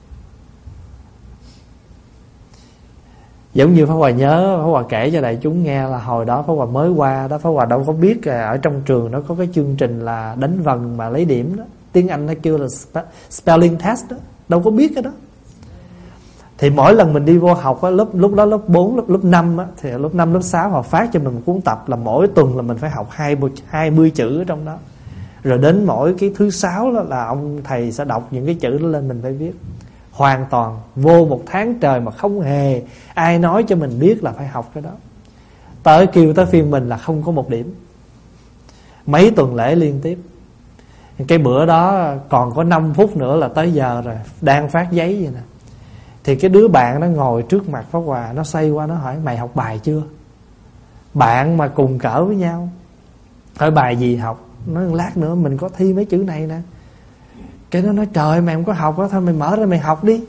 Giống như Pháp Hòa nhớ, Pháp Hòa kể cho đại chúng nghe là hồi đó Pháp Hòa mới qua đó, Pháp Hòa đâu có biết ở trong trường nó có cái chương trình là đánh vần mà lấy điểm đó, tiếng Anh nó kêu là spelling test đó, đâu có biết cái đó. Thì mỗi lần mình đi vô học á, lúc, lúc đó lớp bốn, lớp, lớp năm á, thì lớp năm, lớp sáu họ phát cho mình một cuốn tập là mỗi tuần là mình phải học hai mươi chữ ở trong đó. Rồi đến mỗi cái thứ sáu đó là ông thầy sẽ đọc những cái chữ đó lên mình phải viết. Hoàn toàn vô một tháng trời mà không hề ai nói cho mình biết là phải học cái đó. Tới kêu tới phiên mình là không có một điểm. Mấy tuần lễ liên tiếp. Cái bữa đó còn có năm phút nữa là tới giờ rồi, đang phát giấy vậy nè. Thì cái đứa bạn nó ngồi trước mặt Pháp Hòa, nó xoay qua nó hỏi mày học bài chưa? Bạn mà cùng cỡ với nhau. Hỏi bài gì học? Nói lát nữa mình có thi mấy chữ này nè. Cái nó nói trời mày không có học đó, thôi mày mở ra mày học đi.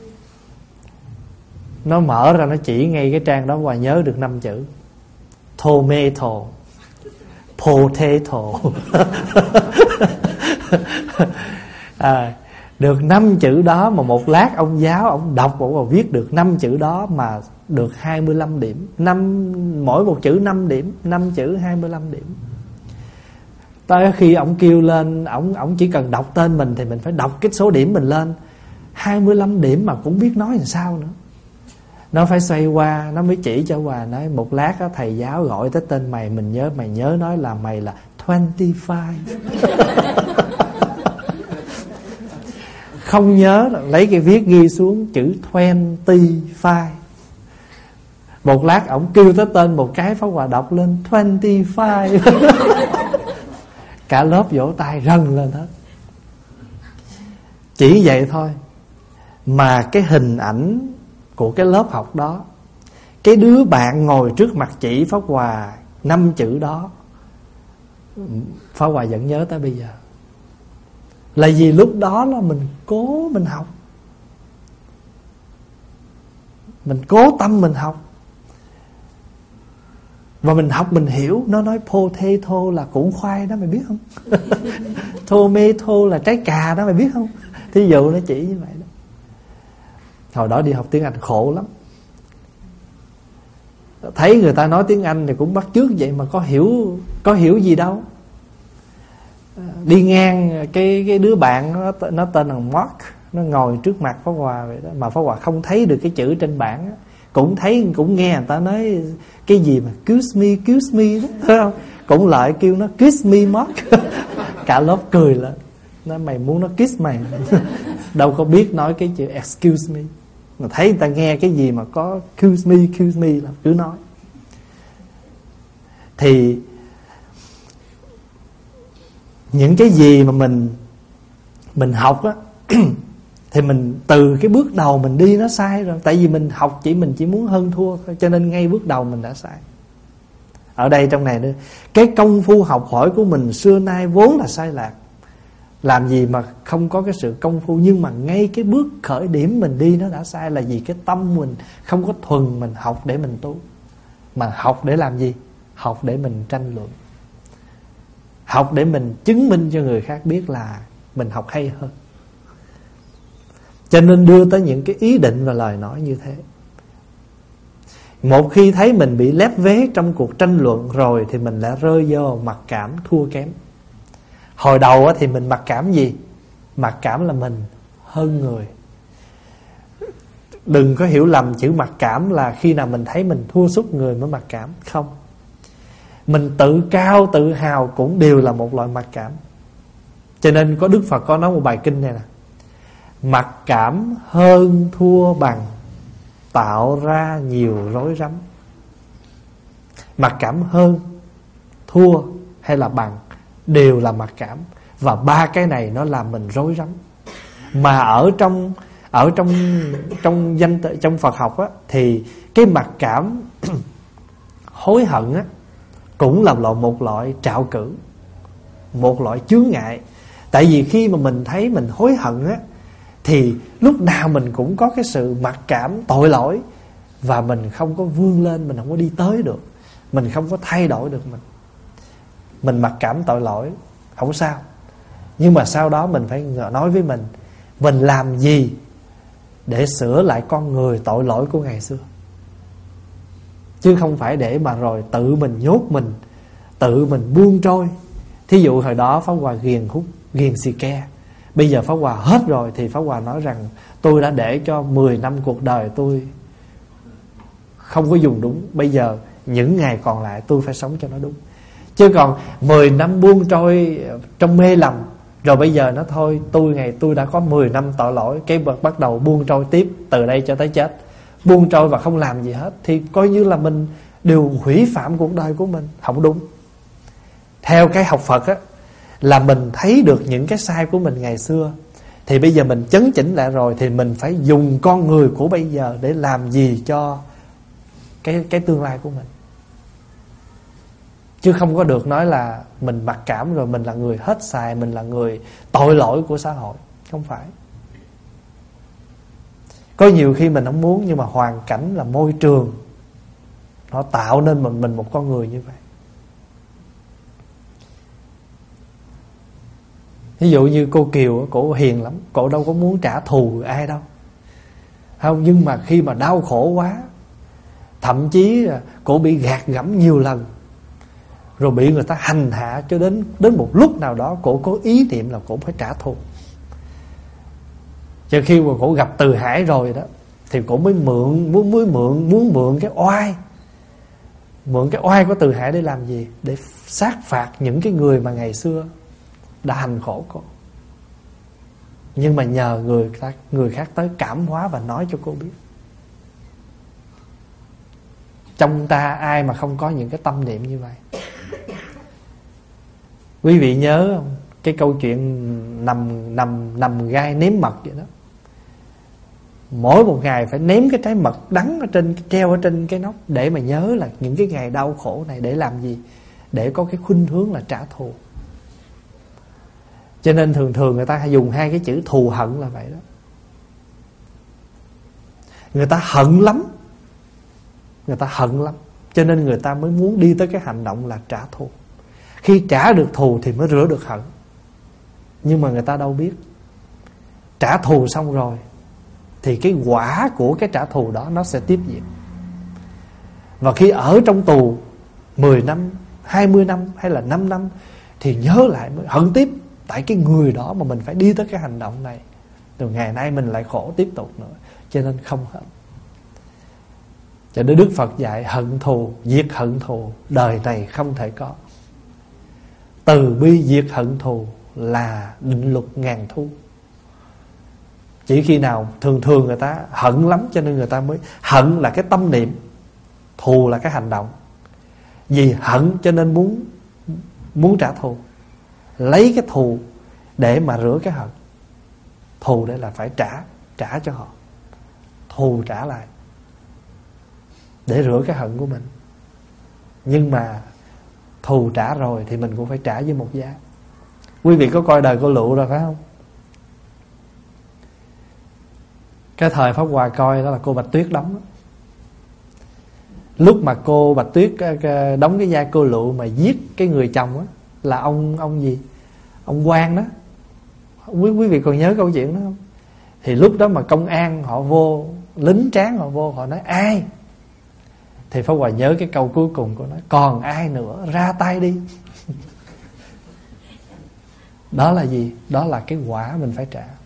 Nó mở ra nó chỉ ngay cái trang đó, Hòa nhớ được năm chữ. Tomato, potato. À, được năm chữ đó mà một lát ông giáo ông đọc ông viết được năm chữ đó mà được hai mươi lăm điểm. năm mỗi một chữ năm điểm, năm chữ hai mươi lăm điểm. Tới khi ông kêu lên, ông ông chỉ cần đọc tên mình thì mình phải đọc cái số điểm mình lên. hai mươi lăm điểm mà cũng biết nói làm sao nữa. Nó phải xoay qua, nó mới chỉ cho Hòa nói một lát đó, thầy giáo gọi tới tên mày, mình nhớ mày nhớ nói là mày là hai mươi lăm. Không nhớ, lấy cái viết ghi xuống chữ hai mươi lăm. Một lát ổng kêu tới tên một cái, Pháp Hòa đọc lên hai mươi lăm. Cả lớp vỗ tay rần lên hết. Chỉ vậy thôi mà cái hình ảnh của cái lớp học đó, cái đứa bạn ngồi trước mặt chỉ Pháp Hòa năm chữ đó, Pháp Hòa vẫn nhớ tới bây giờ. Là vì lúc đó là mình cố mình học, mình cố tâm mình học, và mình học mình hiểu. Nó nói potato là củ khoai đó, mày biết không? Tomato là trái cà đó, mày biết không? Thí dụ nó chỉ như vậy đó. Hồi đó đi học tiếng Anh khổ lắm. Thấy người ta nói tiếng Anh thì cũng bắt chước vậy, mà có hiểu có hiểu gì đâu. Đi ngang cái cái đứa bạn nó, nó tên là Mark, nó ngồi trước mặt Pháp Hòa vậy đó, mà Pháp Hòa không thấy được cái chữ trên bảng á. cũng thấy, cũng nghe người ta nói cái gì mà kiss me, kiss me đó, thấy không? Cũng lại kêu nó kiss me Mark. Cả lớp cười lên, nói mày muốn nó kiss mày. Đâu có biết nói cái chữ excuse me. Mà thấy người ta nghe cái gì mà có excuse me, excuse me là cứ nói. Thì những cái gì mà mình mình học á thì mình từ cái bước đầu mình đi nó sai rồi. Tại vì mình học chỉ mình chỉ muốn hơn thua thôi, cho nên ngay bước đầu mình đã sai. Ở đây trong này nữa, cái công phu học hỏi của mình xưa nay vốn là sai lạc. Làm gì mà không có cái sự công phu. Nhưng mà ngay cái bước khởi điểm mình đi nó đã sai. Là vì cái tâm mình không có thuần mình học để mình tu, mà học để làm gì? Học để mình tranh luận, học để mình chứng minh cho người khác biết là mình học hay hơn. Cho nên đưa tới những cái ý định và lời nói như thế. Một khi thấy mình bị lép vế trong cuộc tranh luận rồi thì mình lại rơi vô mặc cảm thua kém. Hồi đầu thì mình mặc cảm gì? Mặc cảm là mình hơn người. Đừng có hiểu lầm chữ mặc cảm là khi nào mình thấy mình thua sút người mới mặc cảm. Không. Mình tự cao, tự hào cũng đều là một loại mặc cảm. Cho nên có Đức Phật có nói một bài kinh này nè: mặc cảm hơn thua bằng, tạo ra nhiều rối rắm. Mặc cảm hơn, thua hay là bằng đều là mặc cảm. Và ba cái này nó làm mình rối rắm. Mà ở trong ở trong trong danh trong Phật học á, thì cái mặc cảm hối hận á cũng là một loại trạo cử, một loại chướng ngại. Tại vì khi mà mình thấy mình hối hận á, thì lúc nào mình cũng có cái sự mặc cảm tội lỗi, và mình không có vươn lên, mình không có đi tới được, mình không có thay đổi được mình. Mình mặc cảm tội lỗi không sao, nhưng mà sau đó mình phải nói với mình, mình làm gì để sửa lại con người tội lỗi của ngày xưa. Chứ không phải để mà rồi tự mình nhốt mình, tự mình buông trôi. Thí dụ hồi đó Pháp Hòa ghiền hút, ghiền xì ke. Bây giờ Pháp Hòa hết rồi thì Pháp Hòa nói rằng tôi đã để cho mười năm cuộc đời tôi không có dùng đúng. Bây giờ những ngày còn lại tôi phải sống cho nó đúng. Chứ còn mười năm buông trôi trong mê lầm, rồi bây giờ nó thôi, tôi ngày tôi đã có mười năm tội lỗi, cái bắt đầu buông trôi tiếp từ đây cho tới chết. Buông trôi và không làm gì hết, thì coi như là mình đều hủy phạm cuộc đời của mình. Không đúng. Theo cái học Phật á, là mình thấy được những cái sai của mình ngày xưa, thì bây giờ mình chấn chỉnh lại rồi, thì mình phải dùng con người của bây giờ để làm gì cho cái, cái tương lai của mình. Chứ không có được nói là mình mặc cảm rồi mình là người hết xài, mình là người tội lỗi của xã hội. Không phải. Có nhiều khi mình không muốn, nhưng mà hoàn cảnh là môi trường nó tạo nên mình, mình một con người như vậy. Ví dụ như cô Kiều, cổ hiền lắm, cổ đâu có muốn trả thù ai đâu, không. Nhưng mà khi mà đau khổ quá, thậm chí cổ bị gạt gẫm nhiều lần, rồi bị người ta hành hạ, cho đến đến một lúc nào đó cổ có ý niệm là cổ phải trả thù. Cho khi mà cổ gặp Từ Hải rồi đó, thì cổ mới mượn muốn mới mượn muốn mượn cái oai, mượn cái oai của Từ Hải để làm gì? Để sát phạt những cái người mà ngày xưa đã hành khổ cô. Nhưng mà nhờ người ta, người khác tới cảm hóa và nói cho cô biết. Trong ta ai mà không có những cái tâm niệm như vậy? Quý vị nhớ không? Cái câu chuyện nằm nằm nằm gai nếm mật vậy đó. Mỗi một ngày phải nếm cái trái mật đắng ở trên, treo ở trên cái nóc, để mà nhớ là những cái ngày đau khổ này. Để làm gì? Để có cái khuynh hướng là trả thù. Cho nên thường thường người ta hay dùng hai cái chữ thù hận là vậy đó. Người ta hận lắm, người ta hận lắm, cho nên người ta mới muốn đi tới cái hành động là trả thù. Khi trả được thù thì mới rửa được hận. Nhưng mà người ta đâu biết, trả thù xong rồi thì cái quả của cái trả thù đó nó sẽ tiếp diễn. Và khi ở trong tù mười năm, hai mươi năm hay là năm năm thì nhớ lại mới hận tiếp. Tại cái người đó mà mình phải đi tới cái hành động này, rồi ngày nay mình lại khổ tiếp tục nữa. Cho nên không hận. Cho nên Đức Phật dạy hận thù, diệt hận thù đời này không thể có. Từ bi diệt hận thù là định luật ngàn thu. Chỉ khi nào thường thường người ta hận lắm, cho nên người ta mới hận là cái tâm niệm, thù là cái hành động. Vì hận cho nên muốn muốn trả thù, lấy cái thù để mà rửa cái hận. Thù đây là phải trả, trả cho họ, thù trả lại để rửa cái hận của mình. Nhưng mà thù trả rồi thì mình cũng phải trả với một giá. Quý vị có coi Đời Cô Lựu rồi phải không? Cái thời Pháp Hòa coi đó là cô Bạch Tuyết đóng đó. Lúc mà cô Bạch Tuyết đóng cái vai cô Lựu mà giết cái người chồng á, là ông ông gì? Ông Quang đó. Quý, quý vị còn nhớ câu chuyện đó không? Thì lúc đó mà công an họ vô, lính tráng họ vô, họ nói ai? Thì Pháp Hòa nhớ cái câu cuối cùng của nó: còn ai nữa ra tay đi. Đó là gì? Đó là cái quả mình phải trả.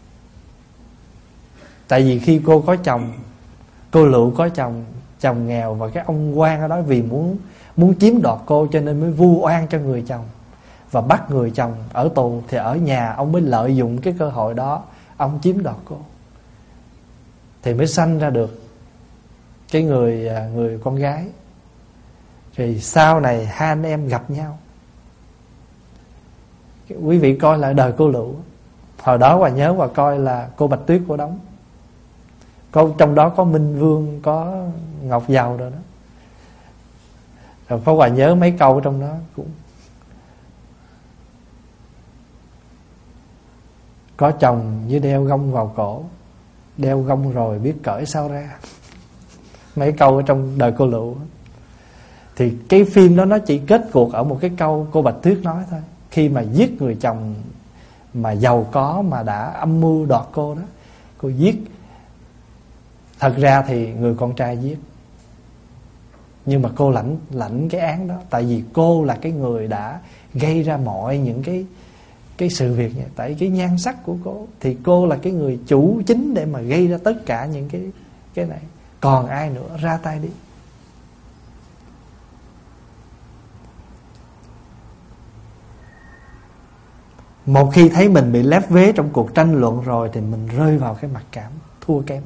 Tại vì khi cô có chồng, cô Lựu có chồng, chồng nghèo, và cái ông quan ở đó vì muốn muốn chiếm đoạt cô cho nên mới vu oan cho người chồng và bắt người chồng ở tù. Thì ở nhà ông mới lợi dụng cái cơ hội đó, ông chiếm đoạt cô, thì mới sanh ra được cái người người con gái. Thì sau này hai anh em gặp nhau. Quý vị coi lại Đời Cô Lựu. Hồi đó Hòa nhớ Hòa coi là cô Bạch Tuyết của đóng. Có, trong đó có Minh Vương, có Ngọc Giàu rồi đó. Rồi có Hòa nhớ mấy câu trong đó cũng có chồng với đeo gông vào cổ, đeo gông rồi biết cởi sao ra. Mấy câu ở trong Đời Cô Lựu. Thì cái phim đó nó chỉ kết cuộc ở một cái câu cô Bạch Tuyết nói thôi. Khi mà giết người chồng mà giàu có, mà đã âm mưu đoạt cô đó, cô giết. Thật ra thì người con trai giết, nhưng mà cô lãnh lãnh cái án đó. Tại vì cô là cái người đã gây ra mọi những cái cái sự việc này. Tại cái nhan sắc của cô, thì cô là cái người chủ chính để mà gây ra tất cả những cái cái này. Còn ai nữa ra tay đi. Một khi thấy mình bị lép vế trong cuộc tranh luận rồi thì mình rơi vào cái mặc cảm thua kém.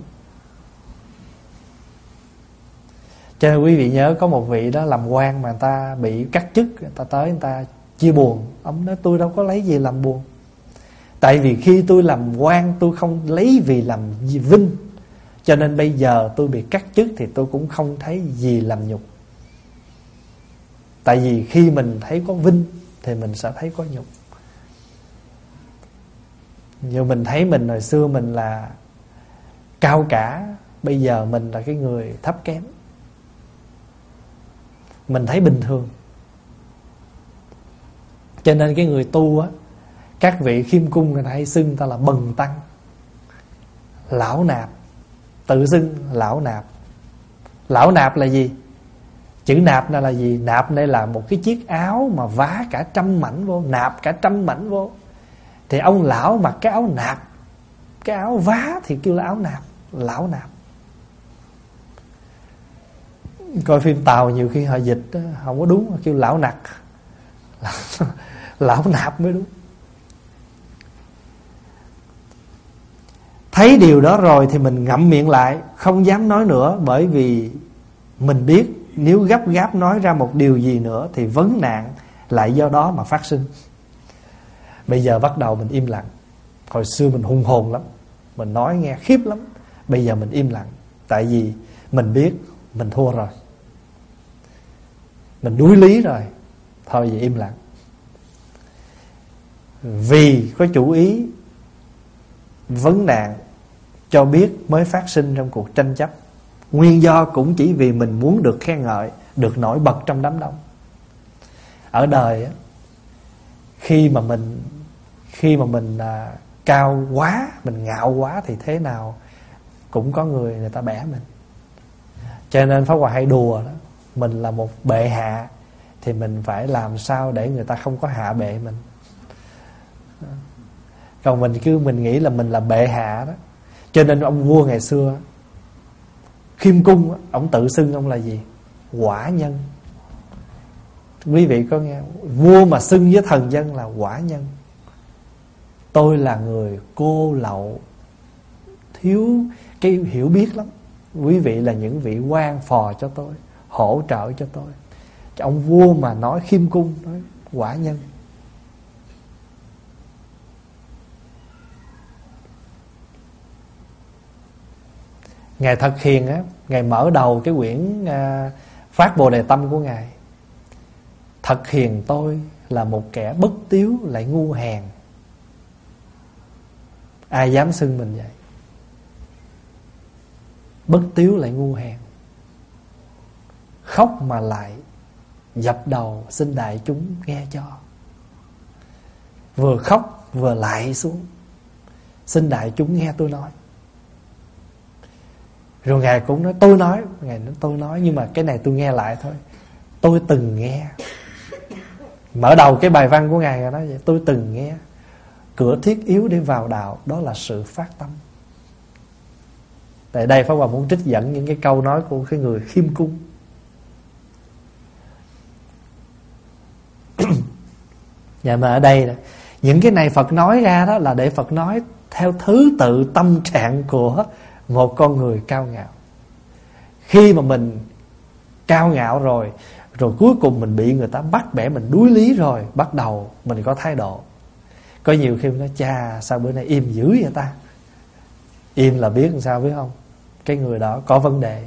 Cho nên quý vị nhớ có một vị đó làm quan mà người ta bị cắt chức, người ta tới người ta chia buồn. Ông nói tôi đâu có lấy gì làm buồn. Tại vì khi tôi làm quan tôi không lấy vì làm gì vinh, cho nên bây giờ tôi bị cắt chức thì tôi cũng không thấy gì làm nhục. Tại vì khi mình thấy có vinh thì mình sẽ thấy có nhục. Như mình thấy mình hồi xưa mình là cao cả, bây giờ mình là cái người thấp kém, mình thấy bình thường. Cho nên cái người tu á, các vị khiêm cung người ta hay xưng ta là bần tăng, lão nạp. Tự xưng lão nạp. Lão nạp là gì? Chữ nạp này là gì? Nạp đây là một cái chiếc áo mà vá cả trăm mảnh vô, nạp cả trăm mảnh vô. Thì ông lão mặc cái áo nạp, cái áo vá thì kêu là áo nạp, lão nạp. Coi phim Tàu nhiều khi họ dịch không có đúng, họ kêu lão nặc. Lão nạp mới đúng. Thấy điều đó rồi thì mình ngậm miệng lại, không dám nói nữa. Bởi vì mình biết nếu gấp gáp nói ra một điều gì nữa thì vấn nạn lại do đó mà phát sinh. Bây giờ bắt đầu mình im lặng. Hồi xưa mình hùng hồn lắm, mình nói nghe khiếp lắm. Bây giờ mình im lặng. Tại vì mình biết mình thua rồi, mình đuối lý rồi. Thôi vậy im lặng. Vì có chủ ý vấn nạn cho biết mới phát sinh trong cuộc tranh chấp. Nguyên do cũng chỉ vì mình muốn được khen ngợi, được nổi bật trong đám đông. Ở đời á, khi mà mình Khi mà mình à, cao quá, mình ngạo quá thì thế nào cũng có người người ta bẻ mình. Cho nên Pháp Hòa hay đùa đó, mình là một bệ hạ thì mình phải làm sao để người ta không có hạ bệ mình. Còn mình cứ mình nghĩ là mình là bệ hạ đó. Cho nên ông vua ngày xưa Khiêm Cung, ông tự xưng ông là gì? Quả nhân. Quý vị có nghe, vua mà xưng với thần dân là quả nhân. Tôi là người cô lậu, thiếu cái hiểu biết lắm. Quý vị là những vị quan phò cho tôi, hỗ trợ cho tôi. Ông vua mà nói Khiêm Cung, nói quả nhân. Ngài Thật Hiền á, Ngài mở đầu cái quyển à, Phát Bồ Đề Tâm của Ngài: Thật hiền tôi là một kẻ bất tiếu lại ngu hèn. Ai dám xưng mình vậy? Bất tiếu lại ngu hèn, khóc mà lại dập đầu xin đại chúng nghe cho. Vừa khóc vừa lại xuống, xin đại chúng nghe tôi nói. Rồi Ngài cũng nói tôi nói. Ngài nói tôi nói, nhưng mà cái này tôi nghe lại thôi. Tôi từng nghe. Mở đầu cái bài văn của Ngài là nói vậy: tôi từng nghe. Cửa thiết yếu để vào đạo đó là sự phát tâm. Tại đây Pháp Hòa muốn trích dẫn những cái câu nói của cái người Khiêm Cung. Dạ, mà ở đây là những cái này Phật nói ra đó là để Phật nói theo thứ tự tâm trạng của một con người cao ngạo. Khi mà mình cao ngạo rồi, rồi cuối cùng mình bị người ta bắt bẻ, mình đuối lý rồi, bắt đầu mình có thái độ. Có nhiều khi mình nói: cha, sao bữa nay im dữ vậy ta? Im là biết làm sao biết không? Cái người đó có vấn đề.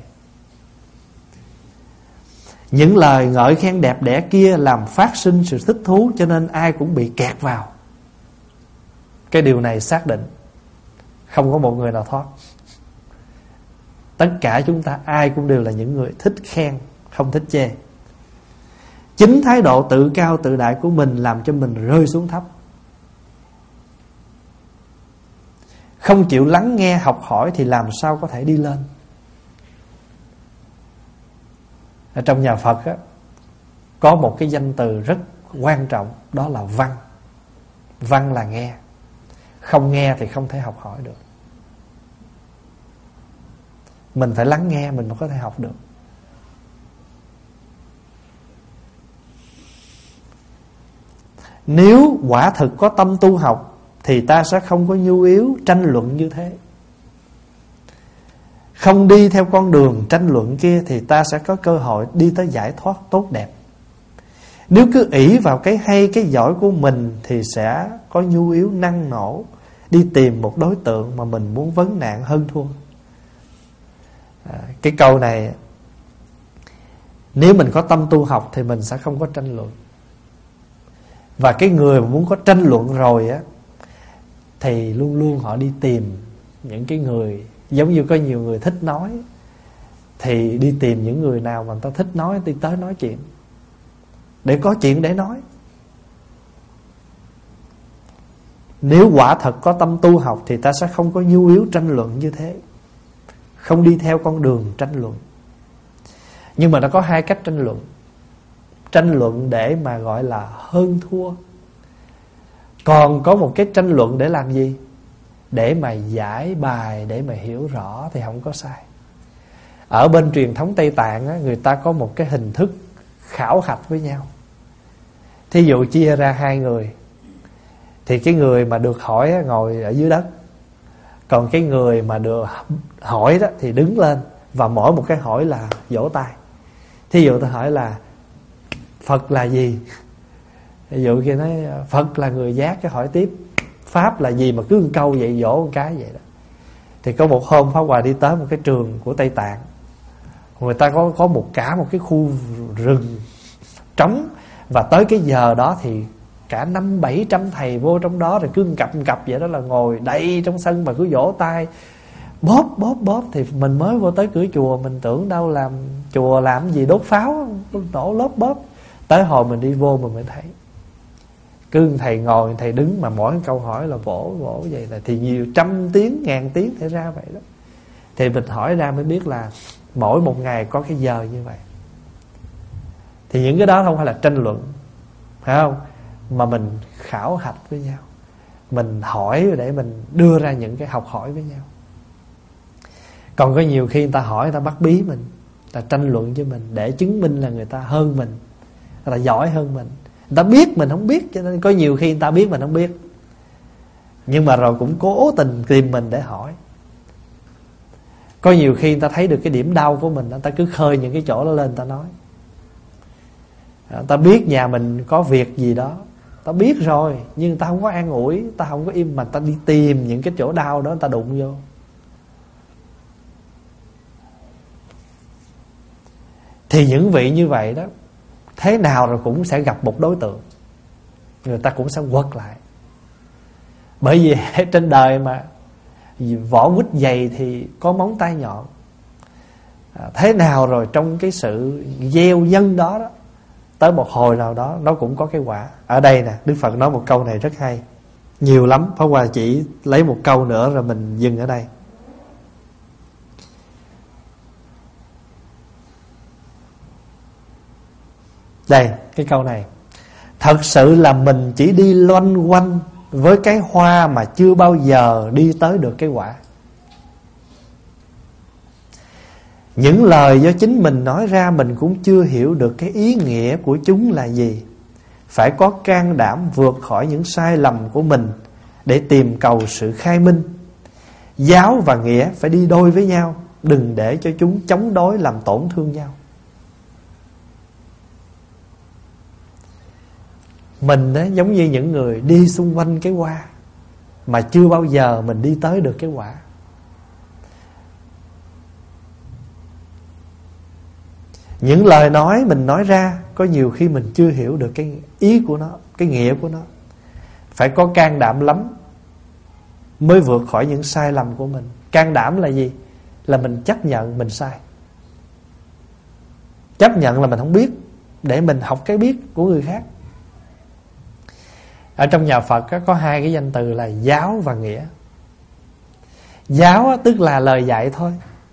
Những lời ngợi khen đẹp đẽ kia làm phát sinh sự thích thú, cho nên ai cũng bị kẹt vào. Cái điều này xác định không có một người nào thoát. Tất cả chúng ta ai cũng đều là những người thích khen, không thích chê. Chính thái độ tự cao tự đại của mình làm cho mình rơi xuống thấp. Không chịu lắng nghe học hỏi thì làm sao có thể đi lên. Ở trong nhà Phật á, có một cái danh từ rất quan trọng, đó là văn. Văn là nghe. Không nghe thì không thể học hỏi được. Mình phải lắng nghe mình mới có thể học được. Nếu quả thực có tâm tu học thì ta sẽ không có nhu yếu tranh luận như thế. Không đi theo con đường tranh luận kia thì ta sẽ có cơ hội đi tới giải thoát tốt đẹp. Nếu cứ ỷ vào cái hay cái giỏi của mình thì sẽ có nhu yếu năng nổ đi tìm một đối tượng mà mình muốn vấn nạn hơn thua. À, cái câu này, nếu mình có tâm tu học thì mình sẽ không có tranh luận. Và cái người mà muốn có tranh luận rồi á, thì luôn luôn họ đi tìm những cái người, giống như có nhiều người thích nói, thì đi tìm những người nào mà người ta thích nói, đi tới nói chuyện, để có chuyện để nói. Nếu quả thật có tâm tu học thì ta sẽ không có nhu yếu tranh luận như thế, không đi theo con đường tranh luận. Nhưng mà nó có hai cách tranh luận. Tranh luận để mà gọi là hơn thua. Còn có một cái tranh luận để làm gì? Để mà giải bài, để mà hiểu rõ thì không có sai. Ở bên truyền thống Tây Tạng á, người ta có một cái hình thức khảo hạch với nhau. Thí dụ chia ra hai người, thì cái người mà được hỏi á, ngồi ở dưới đất, còn cái người mà được hỏi đó thì đứng lên, và mỗi một cái hỏi là vỗ tay. Thí dụ tôi hỏi là Phật là gì? Ví dụ kia nói Phật là người giác, cái hỏi tiếp Pháp là gì, mà cứ một câu vậy, vỗ một cái vậy đó. Thì có một hôm Pháp Hòa đi tới một cái trường của Tây Tạng, người ta có có một cả một cái khu rừng trống, và tới cái giờ đó thì cả năm bảy trăm thầy vô trong đó, rồi cứ một cặp một cặp vậy đó, là ngồi đầy trong sân mà cứ vỗ tay bóp bóp bóp. Thì mình mới vô tới cửa chùa, mình tưởng đâu làm chùa làm gì đốt pháo nổ lốp bóp. Tới hồi mình đi vô mà mình thấy cứ thầy ngồi thầy đứng, mà mỗi câu hỏi là vỗ vỗ vậy là thì nhiều trăm tiếng ngàn tiếng thể ra vậy đó. Thì mình hỏi ra mới biết là mỗi một ngày có cái giờ như vậy. Thì những cái đó không phải là tranh luận, phải không? Mà mình khảo hạch với nhau, mình hỏi để mình đưa ra những cái học hỏi với nhau. Còn có nhiều khi người ta hỏi, người ta bắt bí mình, người ta tranh luận với mình để chứng minh là người ta hơn mình, người ta giỏi hơn mình. Người ta biết mình không biết, cho nên có nhiều khi người ta biết mình không biết, nhưng mà rồi cũng cố tình tìm mình để hỏi. Có nhiều khi người ta thấy được cái điểm đau của mình, người ta cứ khơi những cái chỗ đó lên, người ta nói. Người ta biết nhà mình có việc gì đó, ta biết rồi, nhưng người ta không có an ủi, người ta không có im, mà người ta đi tìm những cái chỗ đau đó, người ta đụng vô. Thì những vị như vậy đó, thế nào rồi cũng sẽ gặp một đối tượng, người ta cũng sẽ quật lại. Bởi vì trên đời mà vỏ quýt dày thì có móng tay nhọn. à, Thế nào rồi trong cái sự gieo nhân đó, đó tới một hồi nào đó nó cũng có cái quả. Ở đây nè, Đức Phật nói một câu này rất hay, nhiều lắm, Pháp Hòa chỉ lấy một câu nữa rồi mình dừng ở đây. Đây, cái câu này: thật sự là mình chỉ đi loanh quanh với cái hoa mà chưa bao giờ đi tới được cái quả. Những lời do chính mình nói ra mình cũng chưa hiểu được cái ý nghĩa của chúng là gì. Phải có can đảm vượt khỏi những sai lầm của mình để tìm cầu sự khai minh. Giáo và nghĩa phải đi đôi với nhau, đừng để cho chúng chống đối làm tổn thương nhau. Mình á, giống như những người đi xung quanh cái hoa mà chưa bao giờ mình đi tới được cái quả. Những lời nói mình nói ra có nhiều khi mình chưa hiểu được cái ý của nó, cái nghĩa của nó. Phải có can đảm lắm mới vượt khỏi những sai lầm của mình. Can đảm là gì? Là mình chấp nhận mình sai, chấp nhận là mình không biết, để mình học cái biết của người khác. Ở trong nhà Phật có hai cái danh từ là giáo và nghĩa. Giáo tức là lời dạy thôi,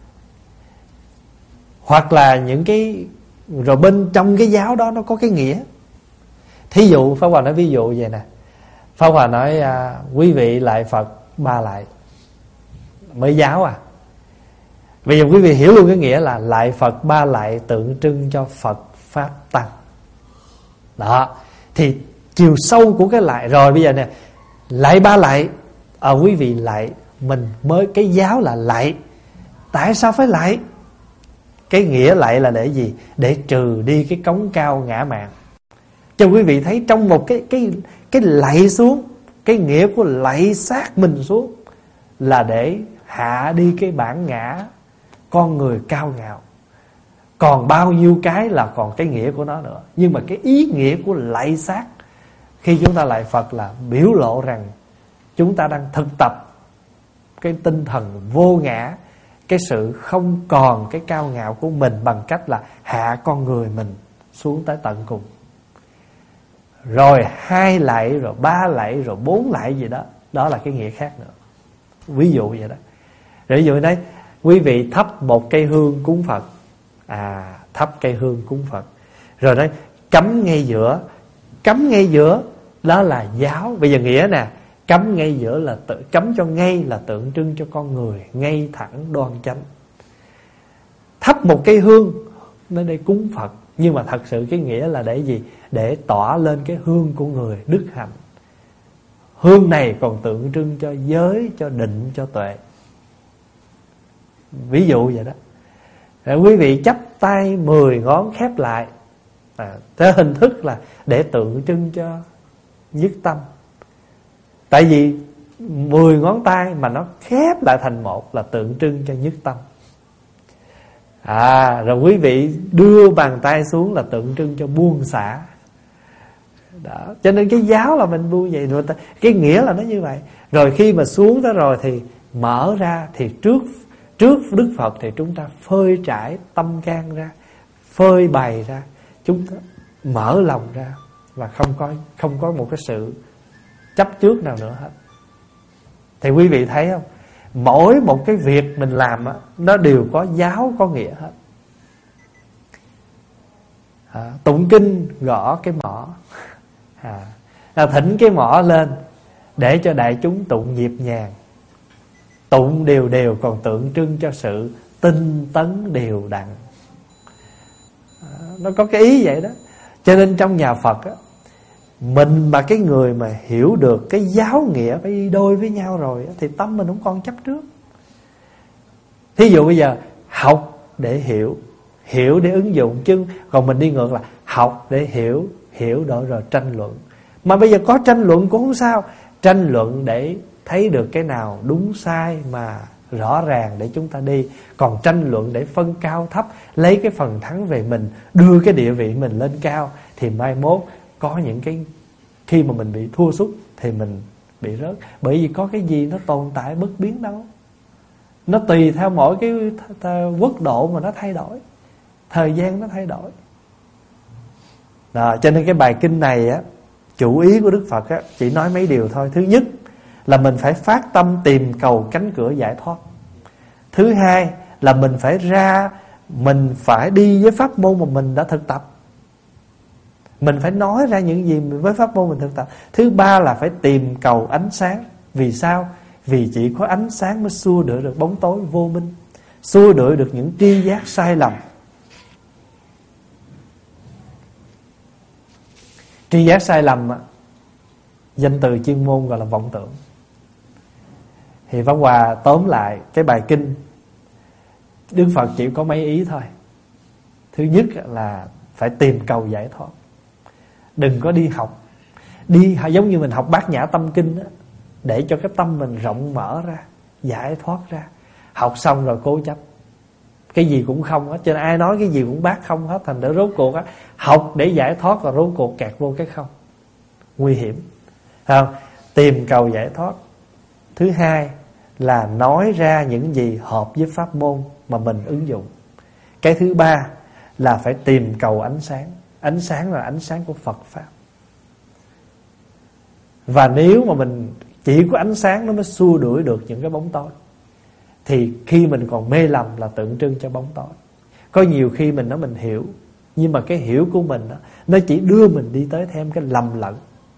hoặc là những cái, rồi bên trong cái giáo đó nó có cái nghĩa. Thí dụ Pháp Hòa nói ví dụ vậy nè. Pháp Hòa nói à, quý vị lại Phật ba lại mới giáo à. Bây giờ quý vị hiểu luôn cái nghĩa là lại Phật ba lại tượng trưng cho Phật Pháp Tăng. Đó, thì chiều sâu của cái lại. Rồi bây giờ nè, lại ba lại, à, quý vị lại, mình mới, cái giáo là lại. Tại sao phải lại? Cái nghĩa lại là để gì? Để trừ đi cái cống cao ngã mạn. Cho quý vị thấy trong một cái cái cái lạy xuống, cái nghĩa của lạy sát mình xuống là để hạ đi cái bản ngã con người cao ngạo. Còn bao nhiêu cái là còn cái nghĩa của nó nữa. Nhưng mà cái ý nghĩa của lạy sát khi chúng ta lạy Phật là biểu lộ rằng chúng ta đang thực tập cái tinh thần vô ngã, cái sự không còn cái cao ngạo của mình bằng cách là hạ con người mình xuống tới tận cùng. Rồi hai lạy, rồi ba lạy, rồi bốn lạy gì đó, đó là cái nghĩa khác nữa. Ví dụ vậy đó. Rồi ví dụ đấy, quý vị thắp một cây hương cúng Phật, à, thắp cây hương cúng Phật, rồi đấy cắm ngay giữa. Cắm ngay giữa đó là giáo. Bây giờ nghĩa nè, cắm ngay giữa là tự, cắm cho ngay là tượng trưng cho con người ngay thẳng đoan chánh. Thắp một cây hương nơi đây cúng Phật, nhưng mà thật sự cái nghĩa là để gì? Để tỏa lên cái hương của người đức hạnh. Hương này còn tượng trưng cho giới, cho định, cho tuệ. Ví dụ vậy đó. Rồi quý vị chắp tay mười ngón khép lại, à, thế hình thức là để tượng trưng cho nhất tâm. Tại vì mười ngón tay mà nó khép lại thành một là tượng trưng cho nhất tâm. À, rồi quý vị đưa bàn tay xuống là tượng trưng cho buông xả. Đó, cho nên cái giáo là mình buông vậy rồi, cái nghĩa là nó như vậy. Rồi khi mà xuống đó rồi thì mở ra, thì trước trước Đức Phật thì chúng ta phơi trải tâm can ra, phơi bày ra, chúng ta mở lòng ra và không có không có một cái sự chấp trước nào nữa hết. Thì quý vị thấy không? Mỗi một cái việc mình làm á, nó đều có giáo, có nghĩa hết. À, tụng kinh gõ cái mõ, à, thỉnh cái mõ lên để cho đại chúng tụng nhịp nhàng. Tụng đều đều còn tượng trưng cho sự tinh tấn đều đặn. Nó có cái ý vậy đó. Cho nên trong nhà Phật á, mình mà cái người mà hiểu được cái giáo nghĩa phải đi đôi với nhau rồi á, thì tâm mình không còn chấp trước. Thí dụ bây giờ học để hiểu, hiểu để ứng dụng, chứ còn mình đi ngược là học để hiểu, hiểu đó rồi tranh luận. Mà bây giờ có tranh luận cũng không sao. Tranh luận để thấy được cái nào đúng sai mà rõ ràng để chúng ta đi. Còn tranh luận để phân cao thấp, lấy cái phần thắng về mình, đưa cái địa vị mình lên cao, thì mai mốt có những cái khi mà mình bị thua sút thì mình bị rớt. Bởi vì có cái gì nó tồn tại bất biến đâu. Nó tùy theo mỗi cái th- th- quốc độ mà nó thay đổi, thời gian nó thay đổi đó. Cho nên cái bài kinh này á, chủ ý của Đức Phật á, chỉ nói mấy điều thôi. Thứ nhất là mình phải phát tâm tìm cầu cánh cửa giải thoát. Thứ hai là mình phải ra, mình phải đi với pháp môn mà mình đã thực tập. Mình phải nói ra những gì với pháp môn mình thực tập. Thứ ba là phải tìm cầu ánh sáng. Vì sao? Vì chỉ có ánh sáng mới xua đuổi được bóng tối vô minh, xua đuổi được những tri giác sai lầm. Tri giác sai lầm, danh từ chuyên môn gọi là vọng tưởng. Thì Pháp Hòa tóm lại cái bài kinh, Đức Phật chỉ có mấy ý thôi. Thứ nhất là phải tìm cầu giải thoát. Đừng có đi học, đi giống như mình học Bát Nhã Tâm Kinh đó, để cho cái tâm mình rộng mở ra, giải thoát ra. Học xong rồi cố chấp, cái gì cũng không hết. Cho nên ai nói cái gì cũng bác không hết. Thành ra rốt cuộc á, học để giải thoát và rốt cuộc kẹt vô cái không. Nguy hiểm, không? Tìm cầu giải thoát. Thứ hai là nói ra những gì hợp với pháp môn mà mình ứng dụng. Cái thứ ba là phải tìm cầu ánh sáng. Ánh sáng là ánh sáng của Phật Pháp. Và nếu mà mình chỉ có ánh sáng nó mới xua đuổi được những cái bóng tối, thì khi mình còn mê lầm là tượng trưng cho bóng tối. Có nhiều khi mình nói mình hiểu, nhưng mà cái hiểu của mình đó, nó chỉ đưa mình đi tới thêm cái lầm lẫn.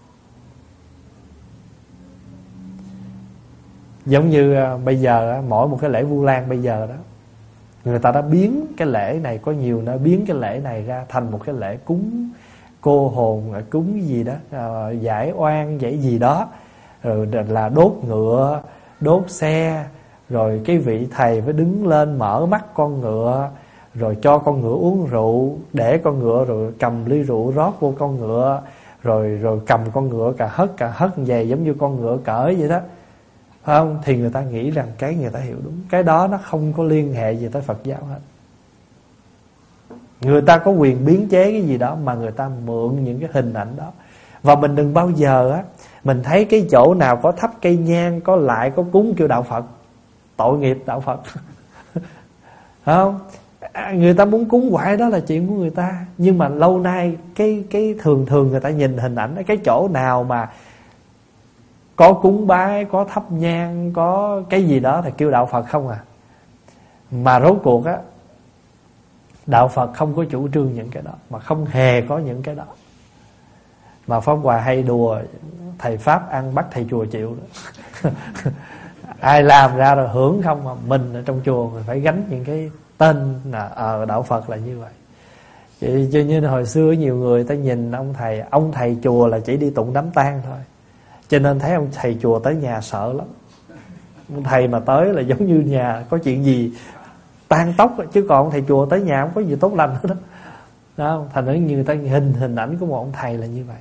Giống như bây giờ mỗi một cái lễ Vu Lan bây giờ đó, người ta đã biến cái lễ này, có nhiều nơi biến cái lễ này ra thành một cái lễ cúng cô hồn, cúng gì đó, giải oan, giải gì đó, rồi là đốt ngựa, đốt xe, rồi cái vị thầy phải đứng lên mở mắt con ngựa, rồi cho con ngựa uống rượu, để con ngựa rồi cầm ly rượu rót vô con ngựa, rồi rồi cầm con ngựa cà hất cà hất về giống như con ngựa cởi vậy đó, phải không? Thì người ta nghĩ rằng cái người ta hiểu đúng. Cái đó nó không có liên hệ gì tới Phật giáo hết. Người ta có quyền biến chế cái gì đó mà người ta mượn những cái hình ảnh đó. Và mình đừng bao giờ á, mình thấy cái chỗ nào có thắp cây nhang, có lại, có cúng kêu đạo Phật, tội nghiệp đạo Phật. Không? Người ta muốn cúng hoài đó là chuyện của người ta. Nhưng mà lâu nay cái cái thường thường người ta nhìn hình ảnh, cái chỗ nào mà có cúng bái, có thắp nhang, có cái gì đó thì kêu đạo Phật không à. Mà rốt cuộc á, đạo Phật không có chủ trương những cái đó, mà không hề có những cái đó. Mà Pháp Hòa hay đùa thầy Pháp ăn bắt thầy chùa chịu đó. Ai làm ra rồi hưởng không, mà mình ở trong chùa mình phải gánh những cái tên là ờ đạo Phật là như vậy. Vậy cho nên hồi xưa nhiều người ta nhìn ông thầy, ông thầy chùa là chỉ đi tụng đám tang thôi. Cho nên thấy ông thầy chùa tới nhà sợ lắm. Ông thầy mà tới là giống như nhà có chuyện gì tan tóc, chứ còn ông thầy chùa tới nhà không có gì tốt lành hết đó. Đó, thành ra người ta hình hình ảnh của một ông thầy là như vậy.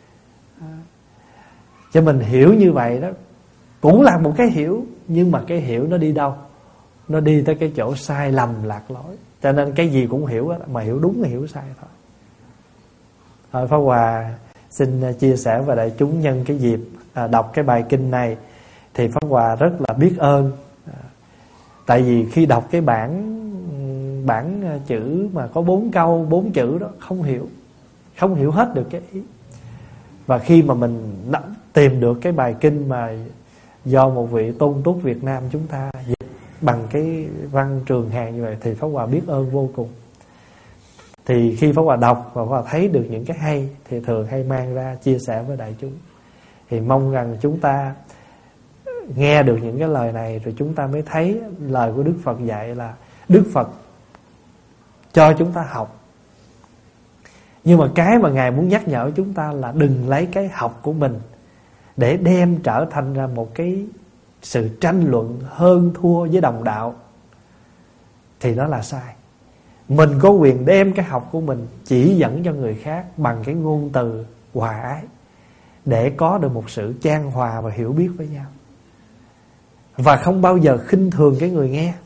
Cho mình hiểu như vậy đó cũng là một cái hiểu, nhưng mà cái hiểu nó đi đâu? Nó đi tới cái chỗ sai lầm lạc lối. Cho nên cái gì cũng hiểu đó, mà hiểu đúng là hiểu sai thôi. Thôi Pháp Hòa xin chia sẻ với đại chúng nhân cái dịp à, đọc cái bài kinh này thì Pháp Hòa rất là biết ơn. À, tại vì khi đọc cái bản bản chữ mà có bốn câu, bốn chữ đó không hiểu, không hiểu hết được cái ý. Và khi mà mình tìm được cái bài kinh mà do một vị tôn túc Việt Nam chúng ta dịch bằng cái văn trường Hàn như vậy thì Pháp Hòa biết ơn vô cùng. Thì khi Pháp Hòa đọc và Pháp Hòa thấy được những cái hay thì thường hay mang ra chia sẻ với đại chúng. Thì mong rằng chúng ta nghe được những cái lời này rồi chúng ta mới thấy lời của Đức Phật dạy là Đức Phật cho chúng ta học. Nhưng mà cái mà Ngài muốn nhắc nhở chúng ta là đừng lấy cái học của mình để đem trở thành ra một cái sự tranh luận hơn thua với đồng đạo, thì đó là sai. Mình có quyền đem cái học của mình chỉ dẫn cho người khác bằng cái ngôn từ hòa ái, để có được một sự chan hòa và hiểu biết với nhau, và không bao giờ khinh thường cái người nghe.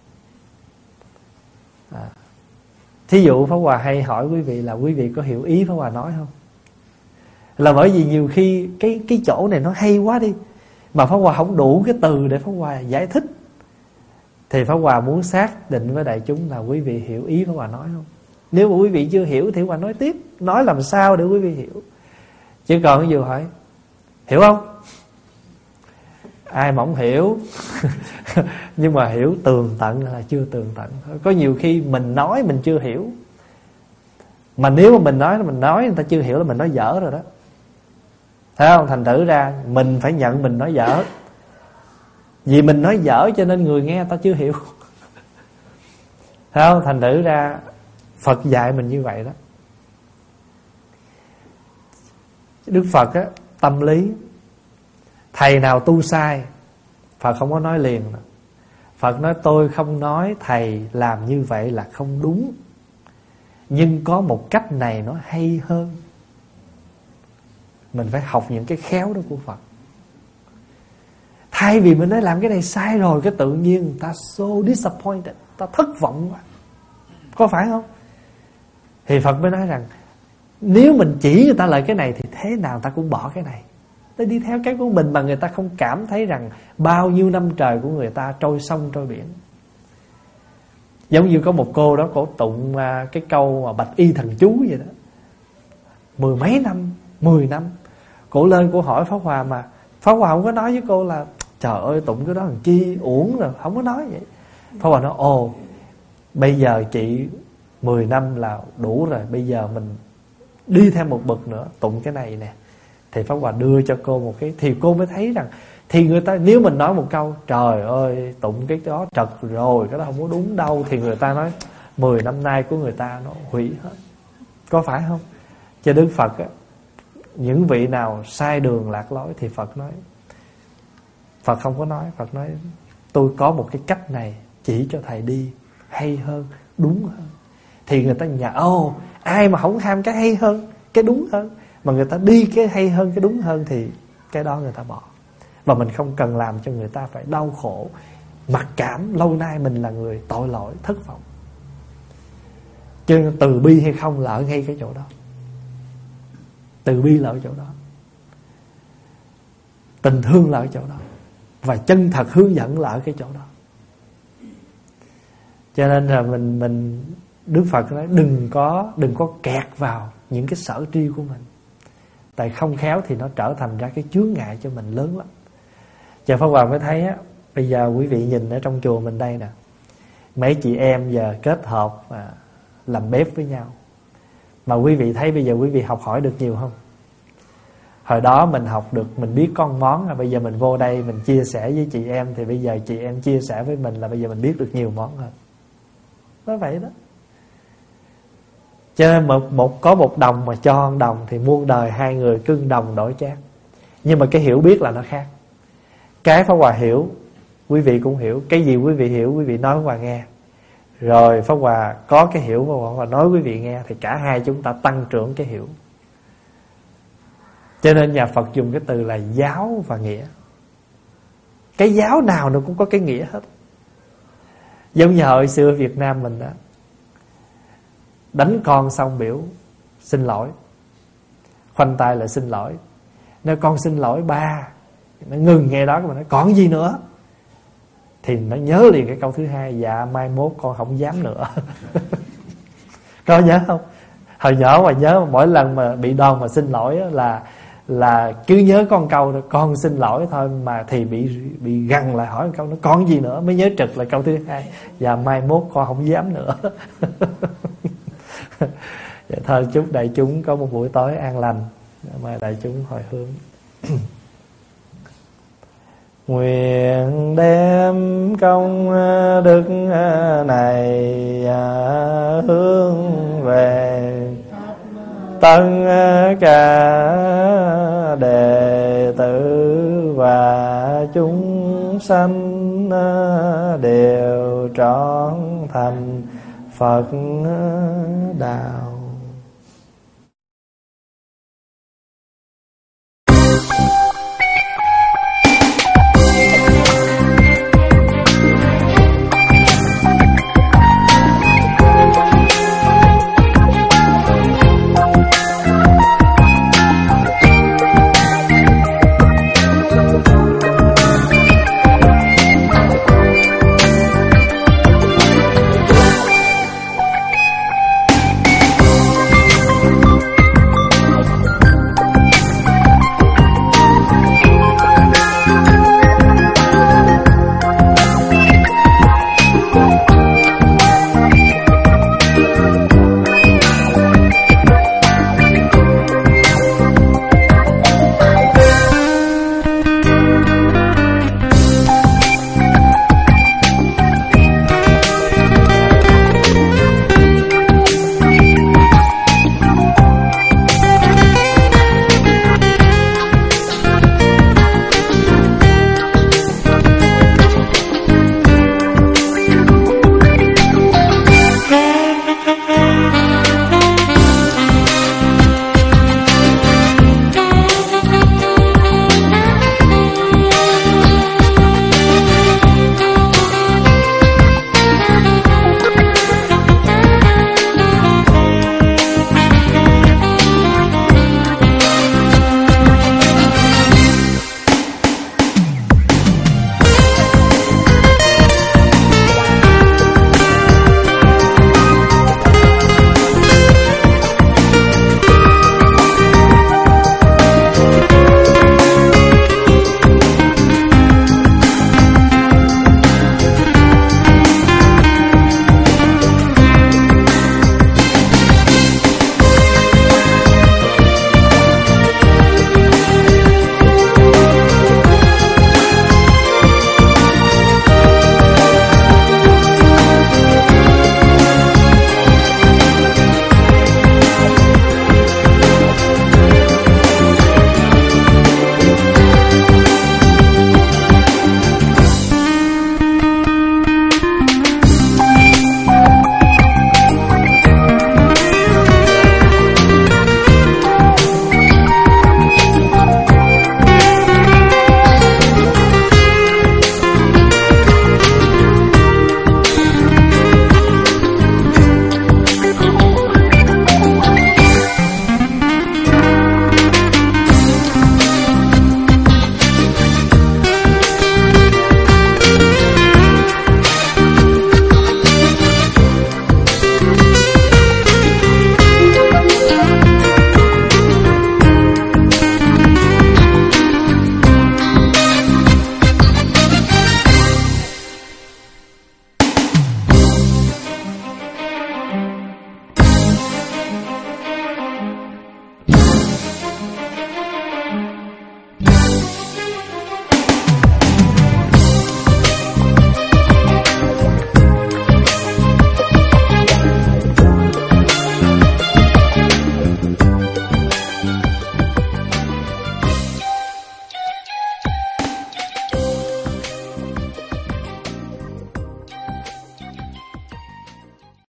à. Thí dụ Pháp Hòa hay hỏi quý vị là quý vị có hiểu ý Pháp Hòa nói không? Là bởi vì nhiều khi cái, cái chỗ này nó hay quá đi, mà Pháp Hòa không đủ cái từ để Pháp Hòa giải thích, thì Pháp Hòa muốn xác định với đại chúng là quý vị hiểu ý Pháp Hòa nói không. Nếu mà quý vị chưa hiểu thì Pháp Hòa nói tiếp, nói làm sao để quý vị hiểu. Chứ còn ví dụ hỏi hiểu không, ai mà không hiểu nhưng mà hiểu tường tận là chưa tường tận. Có nhiều khi mình nói mình chưa hiểu, mà nếu mà mình nói mình nói người ta chưa hiểu là mình nói dở rồi đó, thấy không? Thành thử ra mình phải nhận mình nói dở, vì mình nói dở cho nên người nghe người ta chưa hiểu. Thấy không? Thành thử ra Phật dạy mình như vậy đó. Đức Phật á, tâm lý thầy nào tu sai, Phật không có nói liền. Phật nói tôi không nói thầy làm như vậy là không đúng, nhưng có một cách này nó hay hơn. Mình phải học những cái khéo đó của Phật. Thay vì mình nói làm cái này sai rồi, cái tự nhiên người ta so disappointed, ta thất vọng quá, có phải không? Thì Phật mới nói rằng nếu mình chỉ người ta lại cái này thì thế nào người ta cũng bỏ cái này, ta đi theo cái của mình, mà người ta không cảm thấy rằng bao nhiêu năm trời của người ta trôi sông trôi biển. Giống như có một cô đó, cổ tụng cái câu mà bạch y thần chú vậy đó, mười mấy năm, mười năm. Cổ lên cổ hỏi Pháp Hòa, mà Pháp Hòa không có nói với cô là trời ơi tụng cái đó làm chi, uổng rồi, không có nói vậy. Pháp Hòa nói ồ, bây giờ chị mười năm là đủ rồi, bây giờ mình đi thêm một bậc nữa, tụng cái này nè. Thì Pháp Hòa đưa cho cô một cái, thì cô mới thấy rằng thì người ta, nếu mình nói một câu trời ơi tụng cái đó trật rồi, cái đó không có đúng đâu, thì người ta nói mười năm nay của người ta nó hủy hết, có phải không? Cho Đức Phật á, những vị nào sai đường lạc lối thì Phật nói, Phật không có nói, Phật nói tôi có một cái cách này chỉ cho thầy đi hay hơn, đúng hơn. Thì người ta nhận ô, ai mà không ham cái hay hơn, cái đúng hơn, mà người ta đi cái hay hơn, cái đúng hơn, thì cái đó người ta bỏ. Và mình không cần làm cho người ta phải đau khổ, mặc cảm lâu nay mình là người tội lỗi, thất vọng. Cho nên từ bi hay không là ở ngay cái chỗ đó. Từ bi là ở chỗ đó, tình thương là ở chỗ đó, và chân thật hướng dẫn là ở cái chỗ đó. Cho nên là mình mình Đức Phật nói đừng có đừng có kẹt vào những cái sở tri của mình, tại không khéo thì nó trở thành ra cái chướng ngại cho mình lớn lắm. Giờ Pháp Hòa mới thấy á, bây giờ quý vị nhìn ở trong chùa mình đây nè, mấy chị em giờ kết hợp à, làm bếp với nhau. Mà quý vị thấy bây giờ quý vị học hỏi được nhiều không? Hồi đó mình học được, mình biết con món, là bây giờ mình vô đây mình chia sẻ với chị em, thì bây giờ chị em chia sẻ với mình là bây giờ mình biết được nhiều món hơn. Nói vậy đó. Cho nên một, một, có một đồng mà cho một đồng thì muôn đời hai người cưng đồng đổi chác. Nhưng mà cái hiểu biết là nó khác. Cái Pháp Hòa hiểu, quý vị cũng hiểu. Cái gì quý vị hiểu, quý vị nói Pháp Hòa nghe. Rồi Pháp Hòa có cái hiểu, Pháp Hòa nói quý vị nghe, thì cả hai chúng ta tăng trưởng cái hiểu. Cho nên nhà Phật dùng cái từ là giáo và nghĩa. Cái giáo nào nó cũng có cái nghĩa hết. Giống như hồi xưa Việt Nam mình đó, đánh con xong biểu xin lỗi, khoanh tay lại xin lỗi. Nếu con xin lỗi ba, nó ngừng nghe đó, mà nói còn gì nữa, thì nó nhớ liền cái câu thứ hai, dạ mai mốt con không dám nữa. Có nhớ không? Hồi nhỏ mà nhớ, mỗi lần mà bị đòn mà xin lỗi là là cứ nhớ con câu đó, con xin lỗi thôi, mà thì bị bị gằn lại hỏi một câu nó còn gì nữa, mới nhớ trực là câu thứ hai, dạ mai mốt con không dám nữa. Vậy thôi, chúc đại chúng có một buổi tối an lành, mời đại chúng hồi hướng. Nguyện đem công đức này hướng về tất cả đệ tử và chúng sanh đều trọn thành Phật đạo.